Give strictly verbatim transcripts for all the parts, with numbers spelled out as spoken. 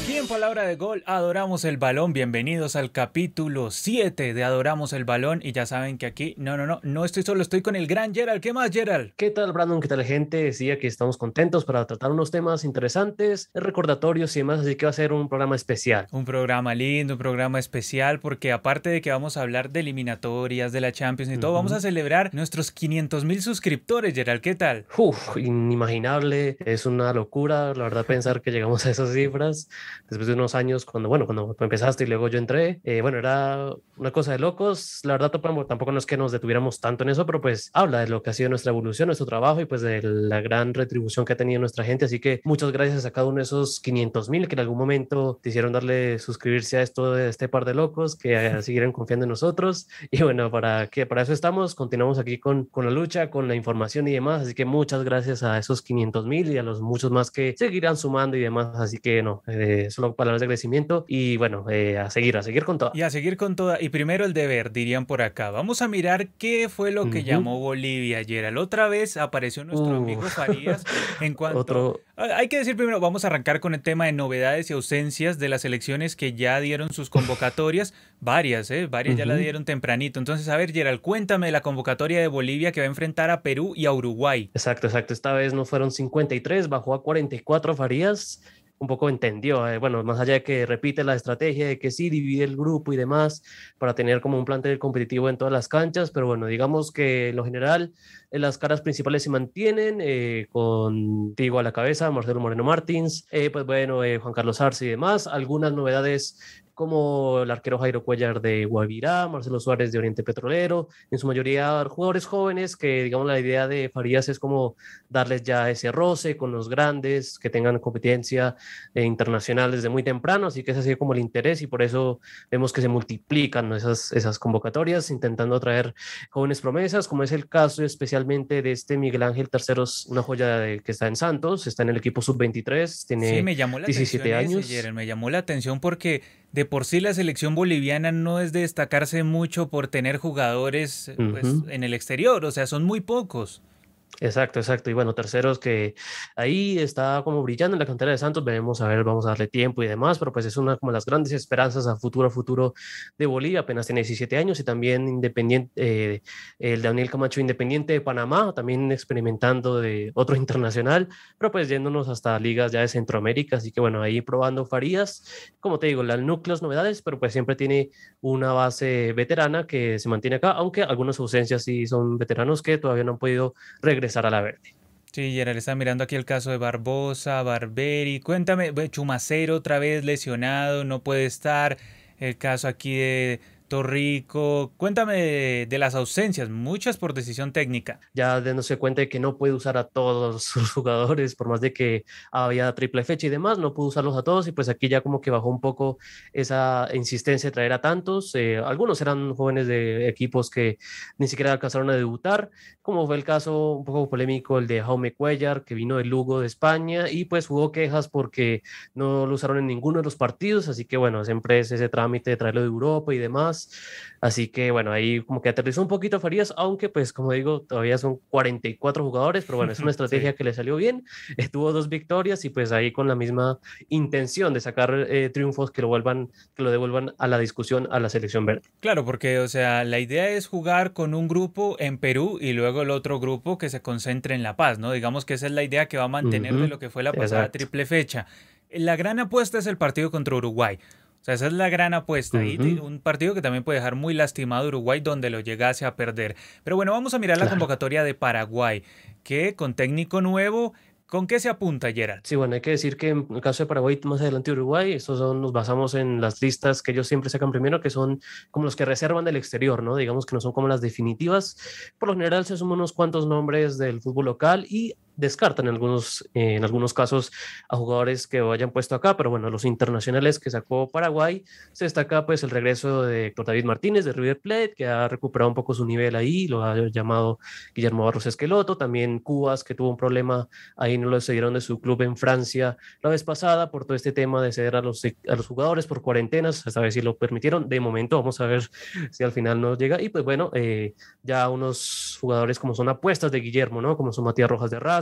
Aquí en Palabra de Gol, Adoramos el Balón. Bienvenidos al capítulo siete de Adoramos el Balón. Y ya saben que aquí, no, no, no, no estoy solo, estoy con el gran Gerald. ¿Qué más, Gerald? ¿Qué tal, Brandon? ¿Qué tal, gente? Decía que estamos contentos para tratar unos temas interesantes, recordatorios y demás, así que va a ser un programa especial. Un programa lindo, un programa especial, porque aparte de que vamos a hablar de eliminatorias, de la Champions y todo, vamos a Ujú. celebrar nuestros quinientos mil suscriptores, Gerald. ¿Qué tal? Uf, inimaginable, es una locura, la verdad, pensar que llegamos a esas cifras después de unos años, cuando, bueno, cuando tú empezaste y luego yo entré, eh, bueno, era una cosa de locos, la verdad, tampoco, tampoco no es que nos detuviéramos tanto en eso, pero pues habla de lo que ha sido nuestra evolución, nuestro trabajo y pues de la gran retribución que ha tenido nuestra gente, así que muchas gracias a cada uno de esos quinientos mil que en algún momento te hicieron darle suscribirse a esto de este par de locos, que eh, siguieron confiando en nosotros, y bueno, para, que, para eso estamos, continuamos aquí con, con la lucha, con la información y demás, así que muchas gracias a esos quinientos mil y a los muchos más que seguirán sumando y demás, así que no, eh, solo palabras de agradecimiento y bueno, eh, a seguir, a seguir con todo. Y a seguir con toda. Y primero el deber, dirían por acá. Vamos a mirar qué fue lo que Ujú. llamó Bolivia ayer. La otra vez apareció nuestro amigo Uf, Farías en cuanto... otro. Hay que decir primero, vamos a arrancar con el tema de novedades y ausencias de las elecciones que ya dieron sus convocatorias. Varias, ¿eh? Varias ya la Ujú. dieron tempranito. Entonces, a ver, Gerald, cuéntame de la convocatoria de Bolivia que va a enfrentar a Perú y a Uruguay. Exacto, exacto. Esta vez no fueron cincuenta y tres, bajó a cuarenta y cuatro Farías. Un poco entendió, eh, bueno, más allá de que repite la estrategia de que sí divide el grupo y demás para tener como un plantel competitivo en todas las canchas, pero bueno, digamos que en lo general eh, las caras principales se mantienen eh, con Tigo a la cabeza, Marcelo Moreno Martins, eh, pues bueno, eh, Juan Carlos Arce y demás, algunas novedades como el arquero Jairo Cuellar de Guavirá, Marcelo Suárez de Oriente Petrolero, en su mayoría jugadores jóvenes que, digamos, la idea de Farías es como darles ya ese roce con los grandes, que tengan competencia eh, internacional desde muy temprano, así que ese ha sido como el interés y por eso vemos que se multiplican, ¿no? esas, esas convocatorias, intentando atraer jóvenes promesas, como es el caso especialmente de este Miguel Ángel Terceros, una joya de, que está en Santos, está en el equipo sub veintitrés, Sí, tiene me llamó la atención diecisiete ese, años. Gerald, me llamó la atención porque de por sí la selección boliviana no es de destacarse mucho por tener jugadores eh, pues Ujú. en el exterior, o sea, son muy pocos. Exacto, exacto. Y bueno, terceros que ahí está como brillando en la cantera de Santos. Veremos, a ver, vamos a darle tiempo y demás, pero pues es una como las grandes esperanzas a futuro, a futuro de Bolivia. Apenas tiene diecisiete años y también Independiente, eh, el Daniel Camacho Independiente de Panamá, también experimentando de otro internacional, pero pues yéndonos hasta ligas ya de Centroamérica. Así que bueno, ahí probando Farías. Como te digo, las núcleos novedades, pero pues siempre tiene una base veterana que se mantiene acá, aunque algunas ausencias sí son veteranos que todavía no han podido regresar a la verde. Sí, Gerald, está mirando aquí el caso de Barbosa, Barberi. Cuéntame, ve, Chumacero otra vez lesionado, no puede estar. El caso aquí de Torrico. Cuéntame de, de las ausencias, muchas por decisión técnica. Ya dándose cuenta de que no puede usar a todos sus jugadores, por más de que había triple fecha y demás, no pudo usarlos a todos y pues aquí ya como que bajó un poco esa insistencia de traer a tantos. Eh, algunos eran jóvenes de equipos que ni siquiera alcanzaron a debutar, como fue el caso un poco polémico el de Jaume Cuellar, que vino del Lugo de España y pues hubo quejas porque no lo usaron en ninguno de los partidos, así que bueno, siempre es ese trámite de traerlo de Europa y demás. Así que bueno, ahí como que aterrizó un poquito Farías, aunque pues como digo, todavía son cuarenta y cuatro jugadores, pero bueno, es una Sí. estrategia que le salió bien, eh, tuvo dos victorias y pues ahí con la misma intención de sacar eh, triunfos que lo vuelvan, que lo devuelvan a la discusión a la selección verde. Claro, porque, o sea, la idea es jugar con un grupo en Perú y luego el otro grupo que se concentre en La Paz, ¿no? Digamos que esa es la idea que va a mantener de Ujú. lo que fue la pasada Exacto. triple fecha. La gran apuesta es el partido contra Uruguay. O sea, esa es la gran apuesta. Y Ujú. un partido que también puede dejar muy lastimado a Uruguay donde lo llegase a perder. Pero bueno, vamos a mirar la Claro. convocatoria de Paraguay, que con técnico nuevo, ¿con qué se apunta, Gerald? Sí, bueno, hay que decir que en el caso de Paraguay, más adelante Uruguay, estos son, nos basamos en las listas que ellos siempre sacan primero, que son como los que reservan del exterior, ¿no? Digamos que no son como las definitivas. Por lo general se suman unos cuantos nombres del fútbol local y descartan en algunos, eh, en algunos casos a jugadores que hayan puesto acá, pero bueno, los internacionales que sacó Paraguay, se destaca pues el regreso de Héctor David Martínez de River Plate, que ha recuperado un poco su nivel ahí, lo ha llamado Guillermo Barros Esqueloto, también Cubas, que tuvo un problema ahí, no lo cedieron de su club en Francia la vez pasada por todo este tema de ceder a los, a los jugadores por cuarentenas, esta vez sí lo permitieron, de momento vamos a ver si al final nos llega, y pues bueno, eh, ya unos jugadores como son apuestas de Guillermo, ¿no? Como son Matías Rojas de Racing,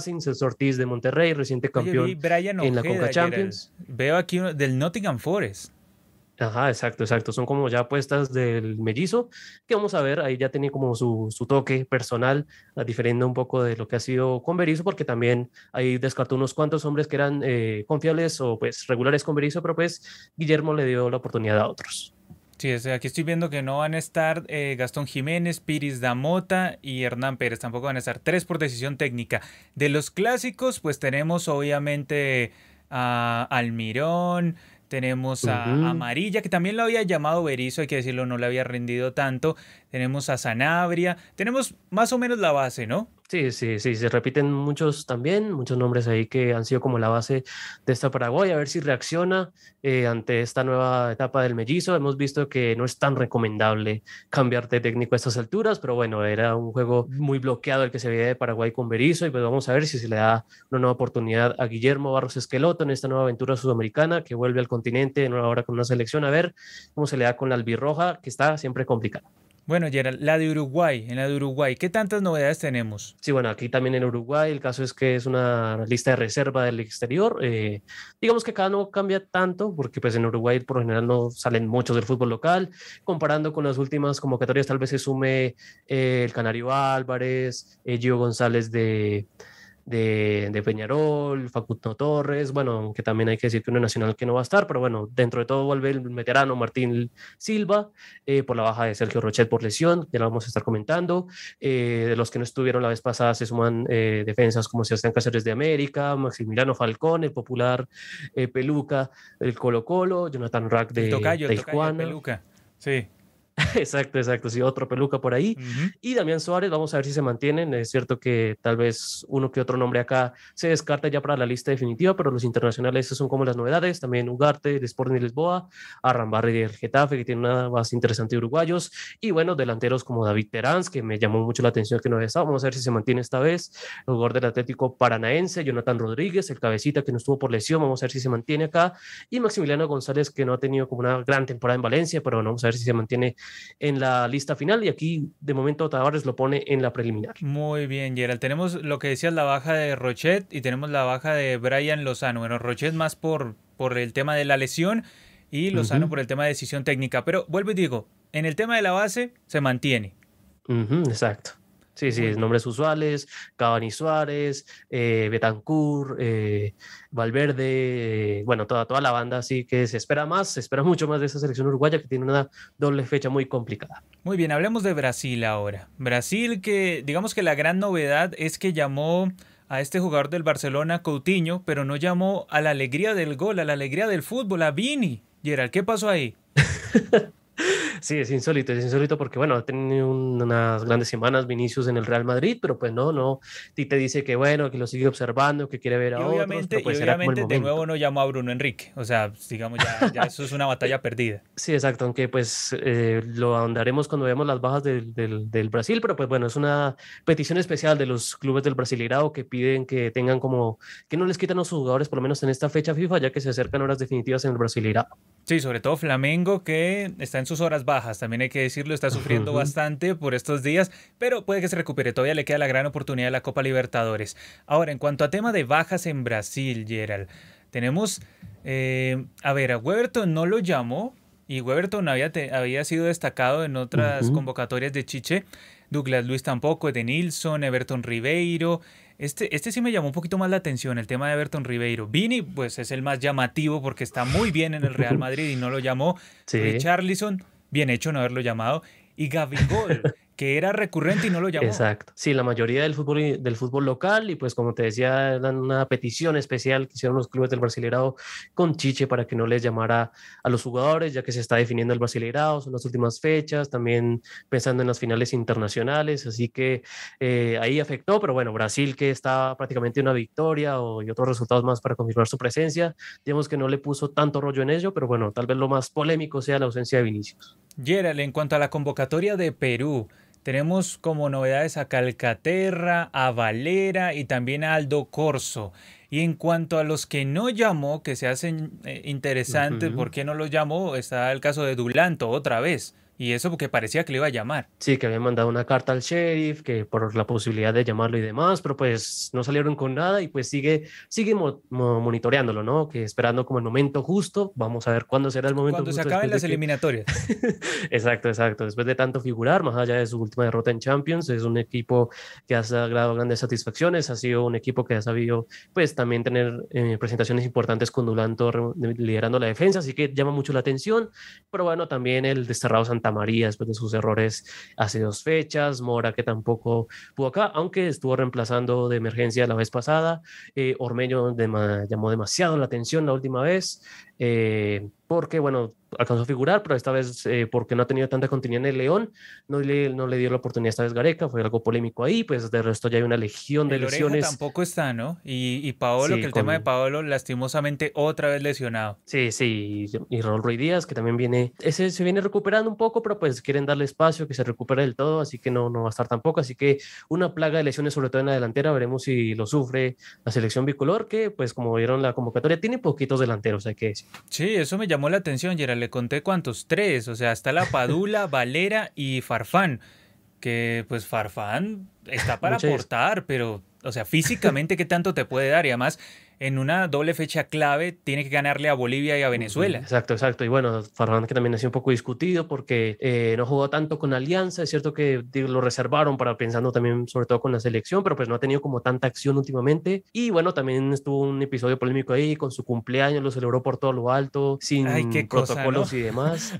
Racing, Celso Ortiz de Monterrey, reciente Oye, vi campeón Brian en la Ojeda, Conca Gerald. Champions. Veo aquí uno del Nottingham Forest. Ajá, exacto, exacto. Son como ya apuestas del mellizo, que vamos a ver, ahí ya tenía como su, su toque personal, ah, diferente un poco de lo que ha sido con Berizzo, porque también ahí descartó unos cuantos hombres que eran eh, confiables o pues regulares con Berizzo, pero pues Guillermo le dio la oportunidad a otros. Sí, o sea, aquí estoy viendo que no van a estar eh, Gastón Jiménez, Piris Damota y Hernán Pérez. Tampoco van a estar tres por decisión técnica. De los clásicos, pues tenemos obviamente a Almirón, tenemos a Ujú. Amarilla, que también lo había llamado Berizzo, hay que decirlo, no le había rendido tanto. Tenemos a Sanabria. Tenemos más o menos la base, ¿no? Sí, sí, sí, se repiten muchos también, muchos nombres ahí que han sido como la base de esta Paraguay, a ver si reacciona eh, ante esta nueva etapa del mellizo. Hemos visto que no es tan recomendable cambiar de técnico a estas alturas, pero bueno, era un juego muy bloqueado el que se veía de Paraguay con Berizzo y pues vamos a ver si se le da una nueva oportunidad a Guillermo Barros Esqueloto en esta nueva aventura sudamericana que vuelve al continente, ahora con una selección, a ver cómo se le da con la albirroja, que está siempre complicada. Bueno, Gerald, la de Uruguay, en la de Uruguay, ¿qué tantas novedades tenemos? Sí, bueno, aquí también en Uruguay el caso es que es una lista de reserva del exterior. Eh, digamos que acá no cambia tanto porque pues en Uruguay por lo general no salen muchos del fútbol local. Comparando con las últimas convocatorias tal vez se sume eh, el Canario Álvarez, eh, Gio González de, de, de Peñarol, Facundo Torres, bueno, aunque también hay que decir que uno nacional que no va a estar, pero bueno, dentro de todo vuelve el veterano Martín Silva, eh, por la baja de Sergio Rochet por lesión, ya lo vamos a estar comentando. Eh, de los que no estuvieron la vez pasada se suman eh, defensas como Sebastián Cáceres de América, Maximiliano Falcón, el popular eh, Peluca del Colo Colo, Jonathan Rack El de, tocayo, el de tocayo, el Tijuana. peluca. Sí. Exacto, exacto, sí, otro peluca por ahí. Ujú. Y Damián Suárez, vamos a ver si se mantienen. Es cierto que tal vez uno que otro nombre acá se descarta ya para la lista definitiva, pero los internacionales esas son como las novedades. También Ugarte, el Sporting de Lisboa, Arrambarri del Getafe, que tiene una base interesante de uruguayos. Y bueno, delanteros como David Terán, que me llamó mucho la atención que no había estado. Vamos a ver si se mantiene esta vez. El jugador del Atlético Paranaense, Jonathan Rodríguez, el cabecita que no estuvo por lesión. Vamos a ver si se mantiene acá. Y Maximiliano González, que no ha tenido como una gran temporada en Valencia, pero bueno, vamos a ver si se mantiene en la lista final y aquí de momento Tavares lo pone en la preliminar. Muy bien, Gerald. Tenemos lo que decías, la baja de Rochet y tenemos la baja de Brian Lozano. Bueno, Rochet más por, por el tema de la lesión y Uh Lozano -huh, por el tema de decisión técnica. Pero vuelvo y digo, en el tema de la base se mantiene. uh -huh, exacto. Sí, sí, Muy bien. nombres usuales, Cavani Suárez, eh, Betancourt, eh, Valverde, eh, bueno, toda, toda la banda, así que se espera más, se espera mucho más de esa selección uruguaya que tiene una doble fecha muy complicada. Muy bien, hablemos de Brasil ahora. Brasil que digamos que la gran novedad es que llamó a este jugador del Barcelona, Coutinho, pero no llamó a la alegría del gol, a la alegría del fútbol, a Vini. Gerald, ¿qué pasó ahí? Sí, es insólito, es insólito porque, bueno, ha tenido un- unas grandes semanas Vinicius en el Real Madrid, pero pues no, no, y te dice que, bueno, que lo sigue observando, que quiere ver Y a otros, obviamente, pero y pues era como el obviamente de nuevo momento. no llamó a Bruno Enrique. O sea, digamos, ya, ya eso es una batalla perdida. Sí, exacto, aunque pues eh, lo ahondaremos cuando veamos las bajas del, del, del Brasil, pero pues bueno, es una petición especial de los clubes del Brasileirao que piden que tengan como, que no les quiten a sus jugadores por lo menos en esta fecha FIFA, ya que se acercan horas definitivas en el Brasileirao. Sí, sobre todo Flamengo, que está en sus horas bajas, también hay que decirlo, está sufriendo Ujú, bastante por estos días, pero puede que se recupere, todavía le queda la gran oportunidad de la Copa Libertadores. Ahora, en cuanto a tema de bajas en Brasil, Gerald, tenemos, eh, a ver, a Weberton no lo llamó, y Weberton había, te- había sido destacado en otras ujú. convocatorias de Chiche, Douglas Luis tampoco, Edenilson, Everton Ribeiro. Este, este sí me llamó un poquito más la atención, el tema de Everton Ribeiro. Vini, pues es el más llamativo porque está muy bien en el Real Madrid y no lo llamó. Sí. Richarlison, bien hecho no haberlo llamado. Y Gabigol, que era recurrente y no lo llamó. Exacto. Sí, la mayoría del fútbol, i- del fútbol local y pues como te decía, eran una petición especial que hicieron los clubes del Brasileirao con Chiche para que no les llamara a los jugadores, ya que se está definiendo el Brasileirao, son las últimas fechas, también pensando en las finales internacionales, así que eh, ahí afectó, pero bueno, Brasil que está prácticamente una victoria o, y otros resultados más para confirmar su presencia, digamos que no le puso tanto rollo en ello, pero bueno, tal vez lo más polémico sea la ausencia de Vinicius. Gerald, en cuanto a la convocatoria de Perú, tenemos como novedades a Calcaterra, a Valera y también a Aldo Corso. Y en cuanto a los que no llamó, que se hacen eh, interesantes, Ujú. ¿por qué no los llamó? Está el caso de Dulanto otra vez. Y eso porque parecía que le iba a llamar. Sí, que habían mandado una carta al sheriff, que por la posibilidad de llamarlo y demás, pero pues no salieron con nada y pues sigue, sigue mo- mo- monitoreándolo, ¿no? Que esperando como el momento justo, vamos a ver cuándo será el momento Cuando se justo acaben después de las que... eliminatorias. Exacto, exacto, después de tanto figurar, más allá de su última derrota en Champions, es un equipo que ha logrado grandes satisfacciones, ha sido un equipo que ha sabido pues también tener eh, presentaciones importantes con Dulan Torre liderando la defensa, así que llama mucho la atención, pero bueno, también el desterrado Santa María después de sus errores hace dos fechas, Mora que tampoco pudo acá, aunque estuvo reemplazando de emergencia la vez pasada, eh, Ormeño de llamó demasiado la atención la última vez, eh, porque bueno, alcanzó a figurar, pero esta vez eh, porque no ha tenido tanta continuidad en el León, no le, no le dio la oportunidad esta vez Gareca, fue algo polémico ahí, pues de resto ya hay una legión de El Oreja lesiones, tampoco está, ¿no? Y, y Paolo, que sí, el tema de con... Paolo lastimosamente otra vez lesionado. Sí, sí, y y Raúl Ruiz Díaz, que también viene, ese se viene recuperando un poco, pero pues quieren darle espacio, que se recupere del todo, así que no, no va a estar tampoco, así que una plaga de lesiones, sobre todo en la delantera, veremos si lo sufre la selección bicolor, que pues como vieron la convocatoria, tiene poquitos delanteros, hay que decir. Sí, eso me llamó la atención, Gerard. Le conté cuántos, tres. O sea, está la Padula, Valera y Farfán. Que pues Farfán está para Mucha aportar, pero, o sea, físicamente, ¿qué tanto te puede dar? Y además, en una doble fecha clave, tiene que ganarle a Bolivia y a Ujú, Venezuela. exacto, exacto. Y bueno, Farfán que también ha sido un poco discutido porque eh, no jugó tanto con Alianza. Es cierto que digo, lo reservaron para pensando también sobre todo con la selección, pero pues no ha tenido como tanta acción últimamente. Y bueno, también estuvo un episodio polémico ahí con su cumpleaños, lo celebró por todo lo alto, Ay, sin qué cosa, ¿no? protocolos y demás.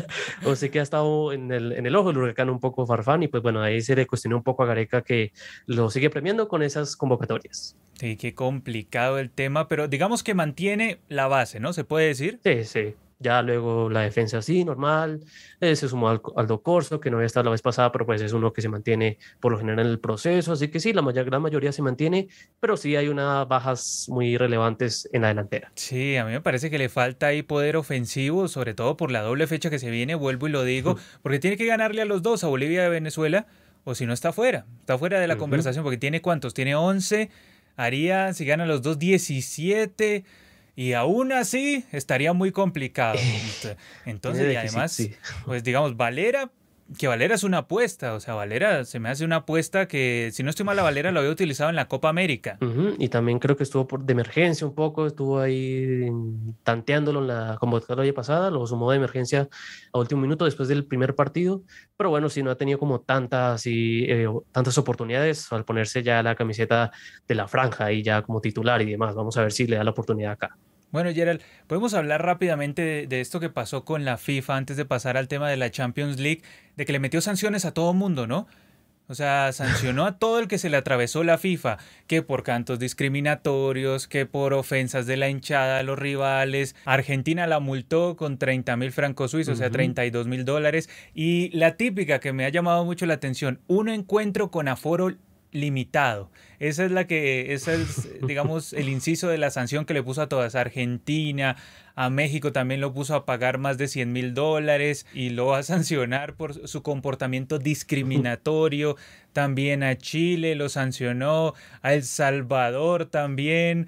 O sea que ha estado en el, en el ojo del huracán un poco Farfán y pues bueno, ahí se le cuestionó un poco a Gareca que lo sigue premiando con esas convocatorias. Sí, qué complicado el tema, pero digamos que mantiene la base, ¿no? ¿Se puede decir? Sí, sí. Ya luego la defensa así, normal. Eh, se sumó al- Aldo Corso, que no había estado la vez pasada, pero pues es uno que se mantiene por lo general en el proceso. Así que sí, la mayor, gran mayoría se mantiene, pero sí hay unas bajas muy relevantes en la delantera. Sí, a mí me parece que le falta ahí poder ofensivo, sobre todo por la doble fecha que se viene, vuelvo y lo digo, porque tiene que ganarle a los dos, a Bolivia y a Venezuela, o si no está fuera, está fuera de la Ujú. conversación, porque tiene cuántos, tiene once, haría, si gana los dos, diecisiete, y aún así estaría muy complicado. Eh, Ent- tiene Entonces, y déficit, además, sí. pues digamos, Valera, que Valera es una apuesta, o sea, Valera se me hace una apuesta que, si no estoy mal, la Valera lo había utilizado en la Copa América. Ujú, y también creo que estuvo por, de emergencia un poco, estuvo ahí mm, tanteándolo en la convocatoria pasada, lo sumó de emergencia a último minuto después del primer partido, pero bueno, sí no ha tenido como tantas, y, eh, tantas oportunidades al ponerse ya la camiseta de la franja y ya como titular y demás. Vamos a ver si le da la oportunidad acá. Bueno, Gerald, podemos hablar rápidamente de, de esto que pasó con la FIFA antes de pasar al tema de la Champions League, de que le metió sanciones a todo mundo, ¿no? O sea, sancionó a todo el que se le atravesó la FIFA, que por cantos discriminatorios, que por ofensas de la hinchada a los rivales. Argentina la multó con treinta mil francos suizos, o sea, Ujú. treinta y dos mil dólares. Y la típica que me ha llamado mucho la atención, un encuentro con aforo limitado. Esa es la que, esa es, digamos, el inciso de la sanción que le puso a todas. Argentina, a México también lo puso a pagar más de cien mil dólares y lo va a sancionar por su comportamiento discriminatorio. También a Chile lo sancionó, a El Salvador también,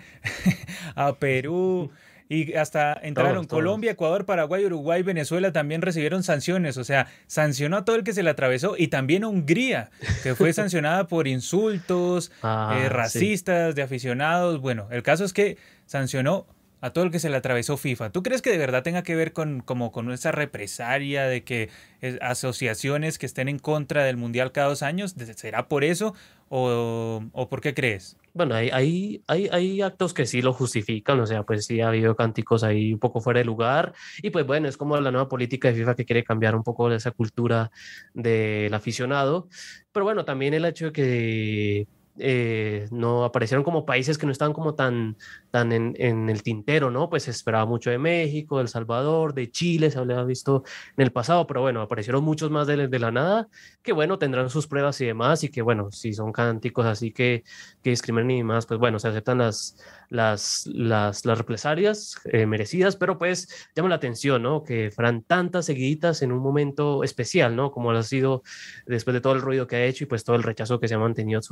a Perú. Y hasta entraron Todos, Colombia, todos. Ecuador, Paraguay, Uruguay, Venezuela también recibieron sanciones. O sea, sancionó a todo el que se le atravesó y también a Hungría, que fue sancionada por insultos eh, Ah, sí. racistas de aficionados. Bueno, el caso es que sancionó a todo el que se le atravesó FIFA. ¿Tú crees que de verdad tenga que ver con, como con esa represalia de que eh, asociaciones que estén en contra del Mundial cada dos años? ¿Será por eso o, o por qué crees? Bueno, hay, hay, hay, hay actos que sí lo justifican, o sea, pues sí ha habido cánticos ahí un poco fuera de lugar, y pues bueno, es como la nueva política de FIFA que quiere cambiar un poco esa cultura del aficionado, pero bueno, también el hecho de que eh, no aparecieron como países que no estaban como tan, tan en, en el tintero, ¿no? Pues se esperaba mucho de México, de El Salvador, de Chile, se había visto en el pasado, pero bueno, aparecieron muchos más de, de la nada, que bueno, tendrán sus pruebas y demás, y que bueno, si son cánticos así que que discriminan y demás, pues bueno, se aceptan las, las, las, las represalias eh, merecidas, pero pues llama la atención, ¿no? Que fueran tantas seguiditas en un momento especial, ¿no? Como lo ha sido después de todo el ruido que ha hecho y pues todo el rechazo que se ha mantenido, sobre todo en los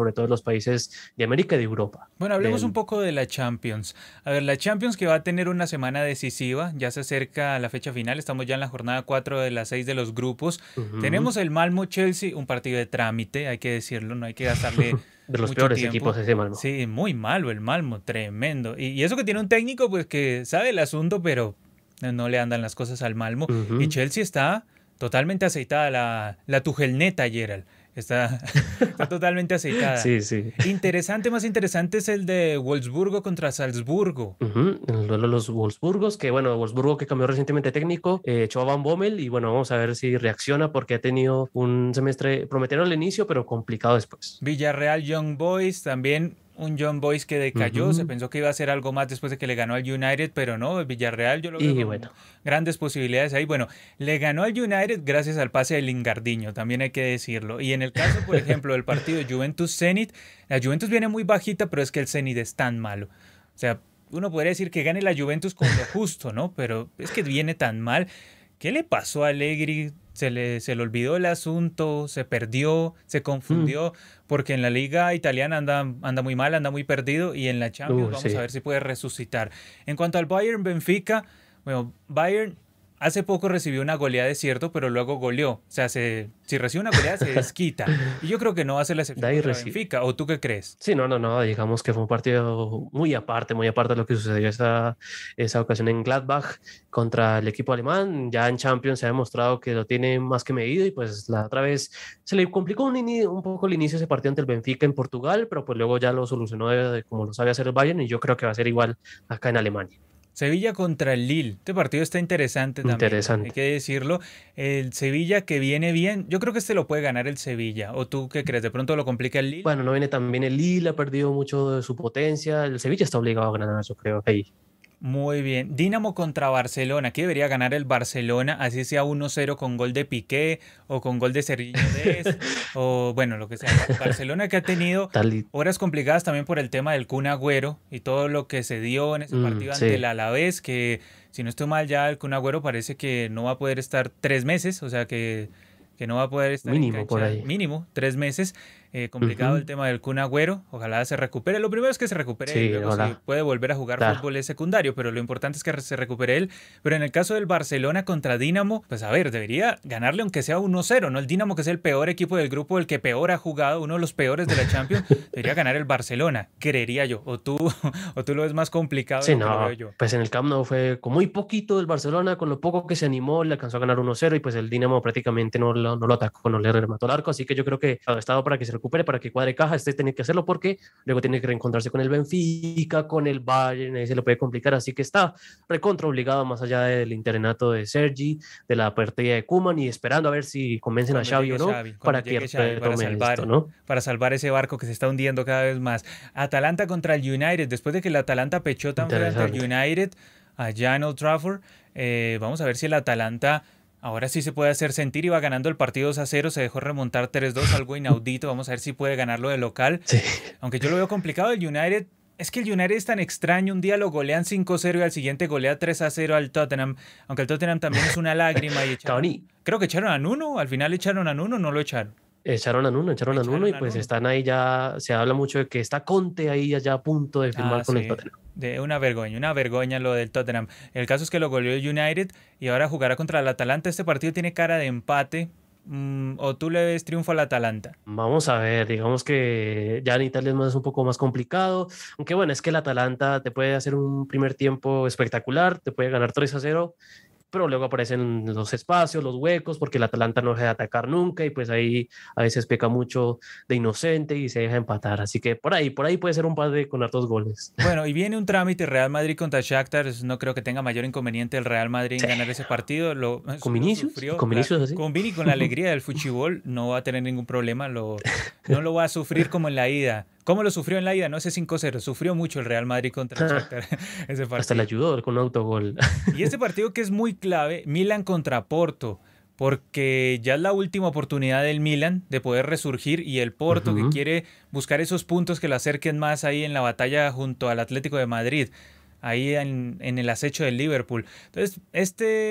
países de América y de Europa. Bueno, hablemos Del... un poco de la Champions. A ver, la Champions que va a tener una semana decisiva, ya se acerca la fecha final, estamos ya en la jornada cuatro de las seis de los grupos. Uh-huh. Tenemos el Malmo-Chelsea, un partido de trámite, hay que decirlo, no hay que gastarle de los mucho peores tiempo. equipos ese Malmo. Sí, muy malo el Malmo, tremendo. Y, y eso que tiene un técnico pues que sabe el asunto, pero no le andan las cosas al Malmo. Uh-huh. Y Chelsea está totalmente aceitada, la, la Tuchelneta, Gerald. Está, está totalmente aceitada. Sí, sí. Interesante, más interesante es el de Wolfsburgo contra Salzburgo. Uh-huh. El duelo de los Wolfsburgos, que bueno, Wolfsburgo que cambió recientemente técnico, eh, echó a Van Bommel y bueno, vamos a ver si reacciona porque ha tenido un semestre prometedor al inicio, pero complicado después. Villarreal Young Boys, también un Young Boys que decayó, uh-huh. se pensó que iba a hacer algo más después de que le ganó al United, pero no, el Villarreal yo lo veo y con bueno. grandes posibilidades ahí. Bueno, le ganó al United gracias al pase de Lingardiño, también hay que decirlo. Y en el caso, por ejemplo, del partido Juventus-Zenit, la Juventus viene muy bajita, pero es que el Zenit es tan malo. O sea, uno podría decir que gane la Juventus con lo justo, ¿no? Pero es que viene tan mal. ¿Qué le pasó a Allegri? Se le, se le olvidó el asunto, se perdió, se confundió, mm. porque en la liga italiana anda, anda muy mal, anda muy perdido, y en la Champions uh, vamos sí. a ver si puede resucitar. En cuanto al Bayern Benfica, bueno, Bayern hace poco recibió una goleada, es cierto, pero luego goleó. O sea, se, si recibe una goleada se desquita. Y yo creo que no va a ser la excepción contra Benfica. ¿O tú qué crees? Sí, no, no, no. Digamos que fue un partido muy aparte, muy aparte de lo que sucedió esa, esa ocasión en Gladbach contra el equipo alemán. Ya en Champions se ha demostrado que lo tiene más que medido y pues la otra vez se le complicó un, un poco el inicio de ese partido ante el Benfica en Portugal, pero pues luego ya lo solucionó de, de como lo sabe hacer el Bayern y yo creo que va a ser igual acá en Alemania. Sevilla contra el Lille. Este partido está interesante también. Interesante. Hay que decirlo. El Sevilla que viene bien. Yo creo que este lo puede ganar el Sevilla. ¿O tú qué crees? ¿De pronto lo complica el Lille? Bueno, no viene tan bien el Lille. Ha perdido mucho de su potencia. El Sevilla está obligado a ganar, yo creo. Ahí. Muy bien. Dinamo contra Barcelona. Aquí debería ganar el Barcelona, así sea uno cero con gol de Piqué o con gol de Serginho Dest o bueno, lo que sea. Barcelona que ha tenido horas complicadas también por el tema del Kun Agüero y todo lo que se dio en ese partido mm, ante sí. el Alavés, que si no estoy mal ya el Kun Agüero parece que no va a poder estar tres meses, o sea que, que no va a poder estar mínimo en cancha, por ahí. Mínimo, tres meses. Eh, complicado uh-huh. el tema del Kun Agüero, ojalá se recupere. Lo primero es que se recupere, sí, luego si puede volver a jugar claro. fútbol es secundario, pero lo importante es que se recupere él. Pero en el caso del Barcelona contra Dinamo, pues a ver, debería ganarle aunque sea uno cero, ¿no? El Dinamo, que es el peor equipo del grupo, el que peor ha jugado, uno de los peores de la Champions, debería ganar el Barcelona, creería yo. O tú, o tú lo ves más complicado sí, de lo no, que lo veo yo. Pues en el Camp Nou fue con muy poquito del Barcelona, con lo poco que se animó, le alcanzó a ganar uno cero y pues el Dinamo prácticamente no lo, no lo atacó, no le remató el arco, así que yo creo que ha estado para que se recupere, para que cuadre caja, este tiene que hacerlo porque luego tiene que reencontrarse con el Benfica, con el Bayern, ahí se le puede complicar, así que está recontra obligado más allá del interinato de Sergi, de la partida de Koeman y esperando a ver si convencen cuando a Xavi o no, Xavi, para que Xavi, para salvar, esto, ¿no? para salvar ese barco que se está hundiendo cada vez más. Atalanta contra el United, después de que el Atalanta pechó tan frente al United allá en Old Trafford, eh, vamos a ver si el Atalanta ahora sí se puede hacer sentir. Iba ganando el partido dos a cero, se dejó remontar tres dos, algo inaudito. Vamos a ver si puede ganarlo de local. Sí. Aunque yo lo veo complicado, el United, es que el United es tan extraño. Un día lo golean cinco cero y al siguiente golea tres a cero al Tottenham. Aunque el Tottenham también es una lágrima. Y echaron, creo que echaron a Nuno, al final echaron a Nuno, no lo echaron. Echaron a Nuno, echaron, echaron a Nuno y pues Nuno. Están ahí ya, se habla mucho de que está Conte ahí ya a punto de firmar ah, con sí. el Tottenham. De una vergüenza, una vergüenza lo del Tottenham. El caso es que lo goleó el United y ahora jugará contra el Atalanta. Este partido tiene cara de empate. Mm, ¿O tú le ves triunfo al Atalanta? Vamos a ver, digamos que ya en Italia es más, un poco más complicado. Aunque bueno, es que el Atalanta te puede hacer un primer tiempo espectacular, te puede ganar tres a cero. Pero luego aparecen los espacios, los huecos, porque el Atalanta no deja de atacar nunca y pues ahí a veces peca mucho de inocente y se deja empatar. Así que por ahí, por ahí puede ser un padre con hartos goles. Bueno, y viene un trámite Real Madrid contra Shakhtar. No creo que tenga mayor inconveniente el Real Madrid en sí. ganar ese partido. Lo, ¿Con Vinicius? Sufrió, ¿Con Vinicius así? Con Vini, con la alegría del fútbol, no va a tener ningún problema. Lo, no lo va a sufrir como en la ida. ¿Cómo lo sufrió en la ida? No, ese cinco cero. Sufrió mucho el Real Madrid contra el Shakhtar. Ese partido. Hasta le ayudó con un autogol. Y este partido que es muy clave, Milan contra Porto, porque ya es la última oportunidad del Milan de poder resurgir y el Porto uh-huh. que quiere buscar esos puntos que lo acerquen más ahí en la batalla junto al Atlético de Madrid, ahí en, en el acecho del Liverpool. Entonces, este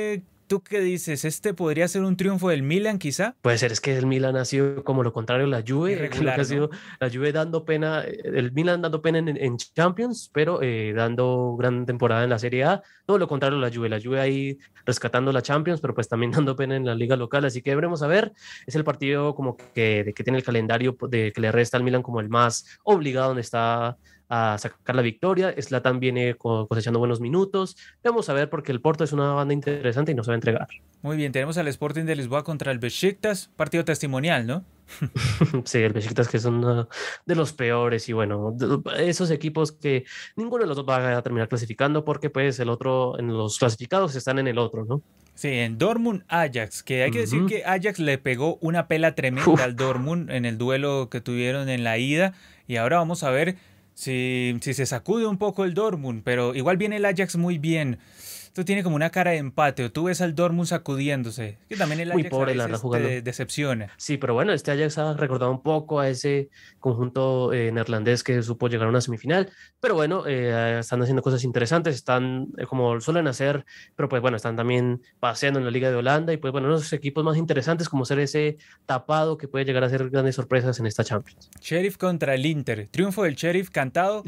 ¿tú qué dices? ¿Este podría ser un triunfo del Milan quizá? Puede ser, es que el Milan ha sido como lo contrario a la Juve, que lo que Irregular, ha ¿no? sido la Juve dando pena, eh, el Milan dando pena en, en Champions, pero eh, dando gran temporada en la Serie A, todo lo contrario a la Juve, la Juve ahí rescatando la Champions, pero pues también dando pena en la liga local, así que veremos a ver, es el partido como que, de que tiene el calendario de que le resta al Milan como el más obligado, donde está a sacar la victoria. Zlatan viene cosechando buenos minutos. Vamos a ver porque el Porto es una banda interesante y no se va a entregar. Muy bien, tenemos al Sporting de Lisboa contra el Besiktas, partido testimonial, ¿no? Sí, el Besiktas que es uno de los peores y bueno, esos equipos que ninguno de los dos va a terminar clasificando porque pues el otro, en los clasificados están en el otro, ¿no? Sí, en Dortmund Ajax, que hay que decir Ujú. que Ajax le pegó una pela tremenda Uf, al Dortmund en el duelo que tuvieron en la ida y ahora vamos a ver si, si se sacude un poco el Dortmund, pero igual viene el Ajax muy bien. Esto tiene como una cara de empate, o tú ves al Dortmund sacudiéndose, que también el muy Ajax a pobre la verdad veces jugando. te decepciona. Sí, pero bueno, este Ajax ha recordado un poco a ese conjunto eh, neerlandés que supo llegar a una semifinal, pero bueno, eh, están haciendo cosas interesantes, están eh, como suelen hacer, pero pues bueno, están también paseando en la Liga de Holanda y pues bueno, unos equipos más interesantes como ser ese tapado que puede llegar a ser grandes sorpresas en esta Champions. Sheriff contra el Inter, triunfo del Sheriff cantado.